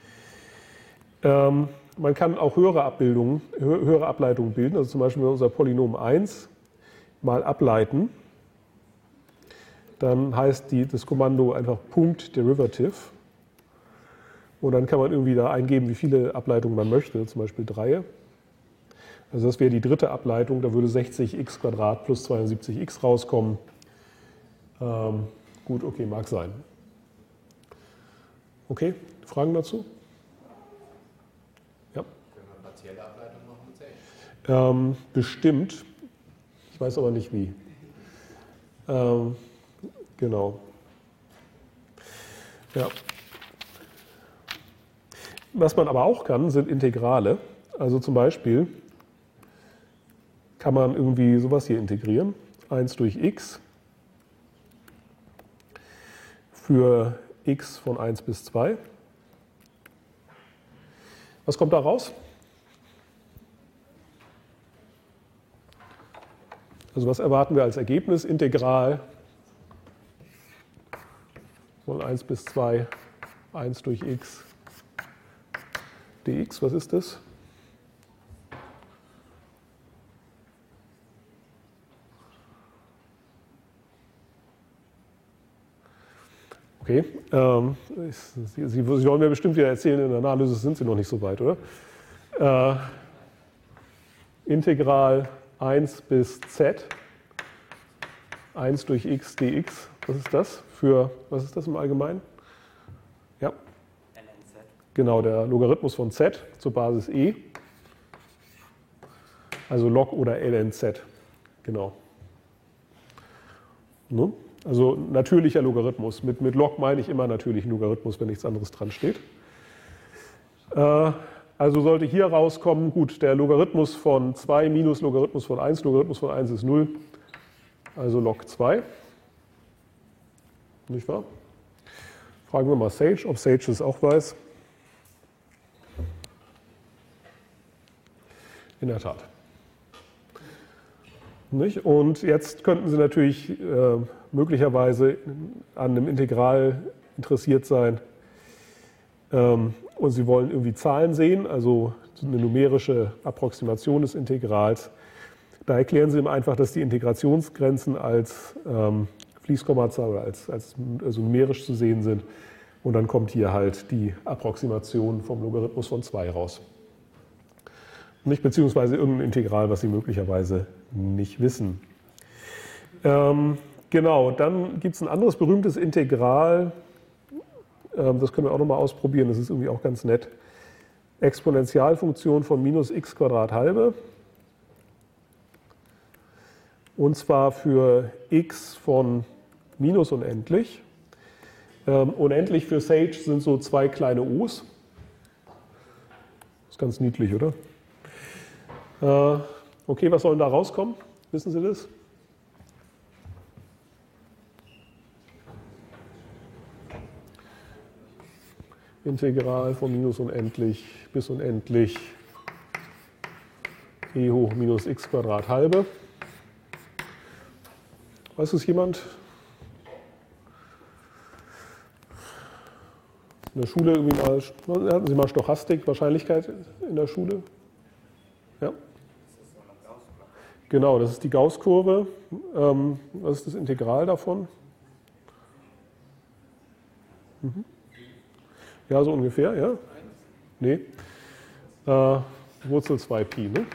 Ähm, Man kann auch höhere Abbildungen, höhere Ableitungen bilden. Also zum Beispiel, wenn wir unser Polynom eins mal ableiten, dann heißt die, das Kommando einfach Punkt Derivative. Und dann kann man irgendwie da eingeben, wie viele Ableitungen man möchte, zum Beispiel drei. Also das wäre die dritte Ableitung, da würde sechzig x Quadrat plus zweiundsiebzig x rauskommen. Ähm, gut, okay, mag sein. Okay, Fragen dazu? Partielle Ableitung machen mit Sage? Ähm, bestimmt. Ich weiß aber nicht wie. Ähm, genau. Ja. Was man aber auch kann, sind Integrale. Also zum Beispiel kann man irgendwie sowas hier integrieren. eins durch x für x von eins bis zwei. Was kommt da raus? Also was erwarten wir als Ergebnis? Integral von eins bis zwei, eins durch x dx. Was ist das? Okay, ähm, Sie, Sie, Sie wollen mir bestimmt wieder erzählen, in der Analysis sind Sie noch nicht so weit, oder? Äh, Integral eins bis z, eins durch x dx, was ist das? Für, was ist das im Allgemeinen? Ja. ln z. Genau, der Logarithmus von z zur Basis e. Also log oder ln z. Genau. Ne? Also natürlicher Logarithmus. Mit, mit log meine ich immer natürlichen Logarithmus, wenn nichts anderes dran steht. Äh, Also sollte hier rauskommen, gut, der Logarithmus von zwei minus Logarithmus von eins, Logarithmus von eins ist null, also log zwei. Nicht wahr? Fragen wir mal Sage, ob Sage das auch weiß. In der Tat. Nicht? Und jetzt könnten Sie natürlich äh, möglicherweise an einem Integral interessiert sein, ähm, und Sie wollen irgendwie Zahlen sehen, also eine numerische Approximation des Integrals. Da erklären Sie ihm einfach, dass die Integrationsgrenzen als ähm, Fließkommazahl oder als, als also numerisch zu sehen sind. Und dann kommt hier halt die Approximation vom Logarithmus von zwei raus. Nicht beziehungsweise irgendein Integral, was Sie möglicherweise nicht wissen. Ähm, genau, dann gibt es ein anderes berühmtes Integral. Das können wir auch nochmal ausprobieren, das ist irgendwie auch ganz nett. Exponentialfunktion von minus x Quadrat halbe. Und zwar für x von minus unendlich. Ähm, unendlich für Sage sind so zwei kleine o's. Das ist ganz niedlich, oder? Äh, okay, was soll denn da rauskommen? Wissen Sie das? Integral von minus unendlich bis unendlich e hoch minus x Quadrat halbe. Weiß es jemand? In der Schule irgendwie mal, hatten Sie mal Stochastik, Wahrscheinlichkeit in der Schule? Ja. Genau, das ist die Gauß-Kurve. Ähm, was ist das Integral davon? Mhm. Ja, so ungefähr, ja? Nee. Äh, Wurzel zwei Pi, ne?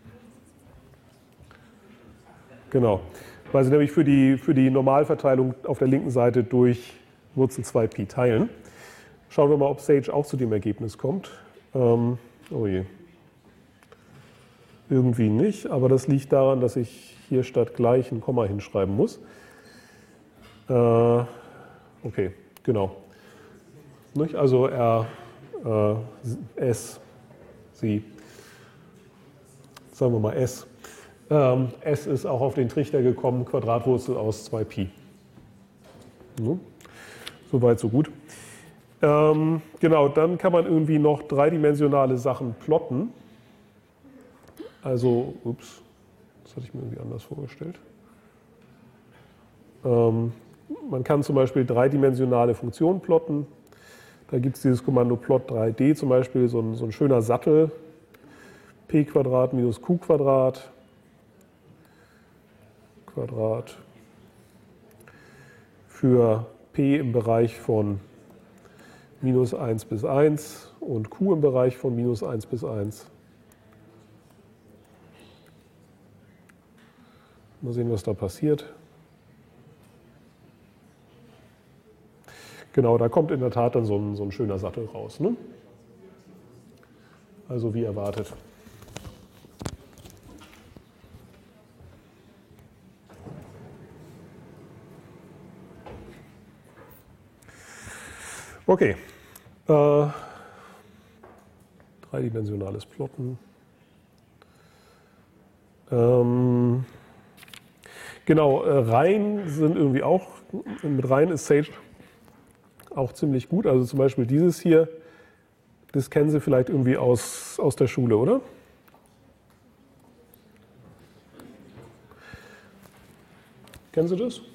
Genau. Weil Sie nämlich für die, für die Normalverteilung auf der linken Seite durch Wurzel zwei Pi teilen. Schauen wir mal, ob Sage auch zu dem Ergebnis kommt. Ähm, oh je. Irgendwie nicht, aber das liegt daran, dass ich hier statt gleich ein Komma hinschreiben muss. Äh, okay, genau. Nicht? Also R, äh, S, Sie, sagen wir mal S. Ähm, S ist auch auf den Trichter gekommen, Quadratwurzel aus zwei Pi. So. Soweit, so gut. Ähm, genau, dann kann man irgendwie noch dreidimensionale Sachen plotten. Also, ups, das hatte ich mir irgendwie anders vorgestellt. Ähm, man kann zum Beispiel dreidimensionale Funktionen plotten. Da gibt es dieses Kommando plot drei D zum Beispiel, so ein, so ein schöner Sattel, p Quadrat minus q Quadrat, Quadrat für p im Bereich von minus eins bis eins und q im Bereich von minus eins bis eins. Mal sehen, was da passiert. Genau, da kommt in der Tat dann so ein, so ein schöner Sattel raus. Ne? Also wie erwartet. Okay. Äh, dreidimensionales Plotten. Ähm, genau, äh, Reihen sind irgendwie auch, mit Reihen ist Sage auch ziemlich gut. Also zum Beispiel dieses hier, das kennen Sie vielleicht irgendwie aus, aus der Schule, oder? Kennen Sie das?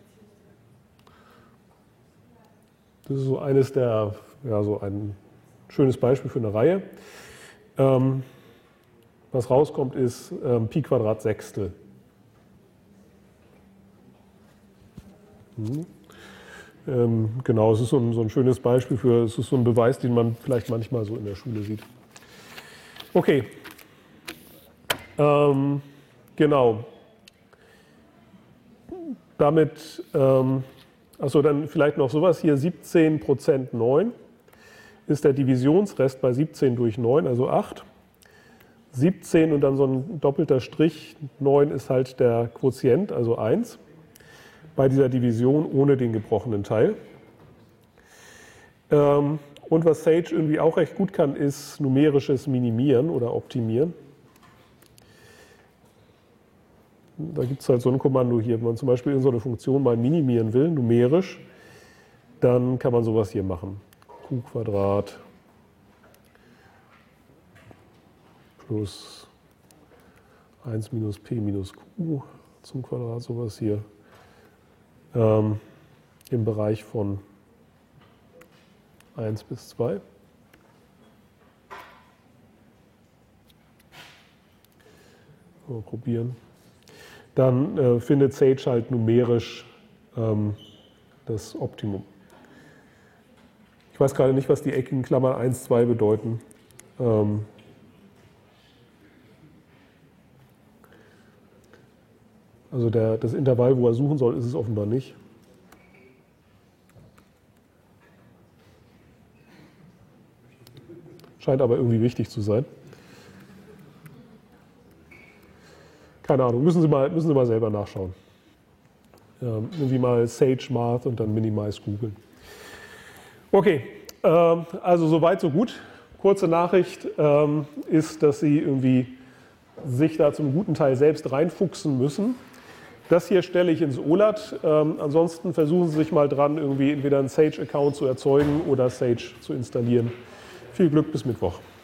Das ist so eines der, ja, so ein schönes Beispiel für eine Reihe. Ähm, was rauskommt, ist ähm, Pi Quadrat Sechstel. Mhm. Ähm, genau, es ist so ein, so ein schönes Beispiel für, es ist so ein Beweis, den man vielleicht manchmal so in der Schule sieht. Okay. Ähm, genau. Damit, ähm, achso, dann vielleicht noch sowas hier, siebzehn Prozent neun ist der Divisionsrest bei siebzehn durch neun, also acht. siebzehn und dann so ein doppelter Strich, neun ist halt der Quotient, also eins. Bei dieser Division ohne den gebrochenen Teil. Ähm, und was Sage irgendwie auch recht gut kann, ist numerisches Minimieren oder Optimieren. Da gibt es halt so ein Kommando hier, wenn man zum Beispiel in so eine Funktion mal minimieren will, numerisch, dann kann man sowas hier machen. Q Quadrat plus eins minus p minus q zum Quadrat, sowas hier. Ähm, im Bereich von eins bis zwei. Mal probieren. Dann äh, findet Sage halt numerisch ähm, das Optimum. Ich weiß gerade nicht, was die eckigen Klammern eins, zwei bedeuten. Ähm, Also der, das Intervall, wo er suchen soll, ist es offenbar nicht. Scheint aber irgendwie wichtig zu sein. Keine Ahnung, müssen Sie mal, müssen Sie mal selber nachschauen. Ähm, irgendwie mal Sage Math und dann Minimize googeln. Okay, ähm, also soweit, so gut. Kurze Nachricht ähm, ist, dass Sie irgendwie sich da zum guten Teil selbst reinfuchsen müssen. Das hier stelle ich ins O L A T. Ähm, ansonsten versuchen Sie sich mal dran, irgendwie entweder einen Sage-Account zu erzeugen oder Sage zu installieren. Viel Glück bis Mittwoch.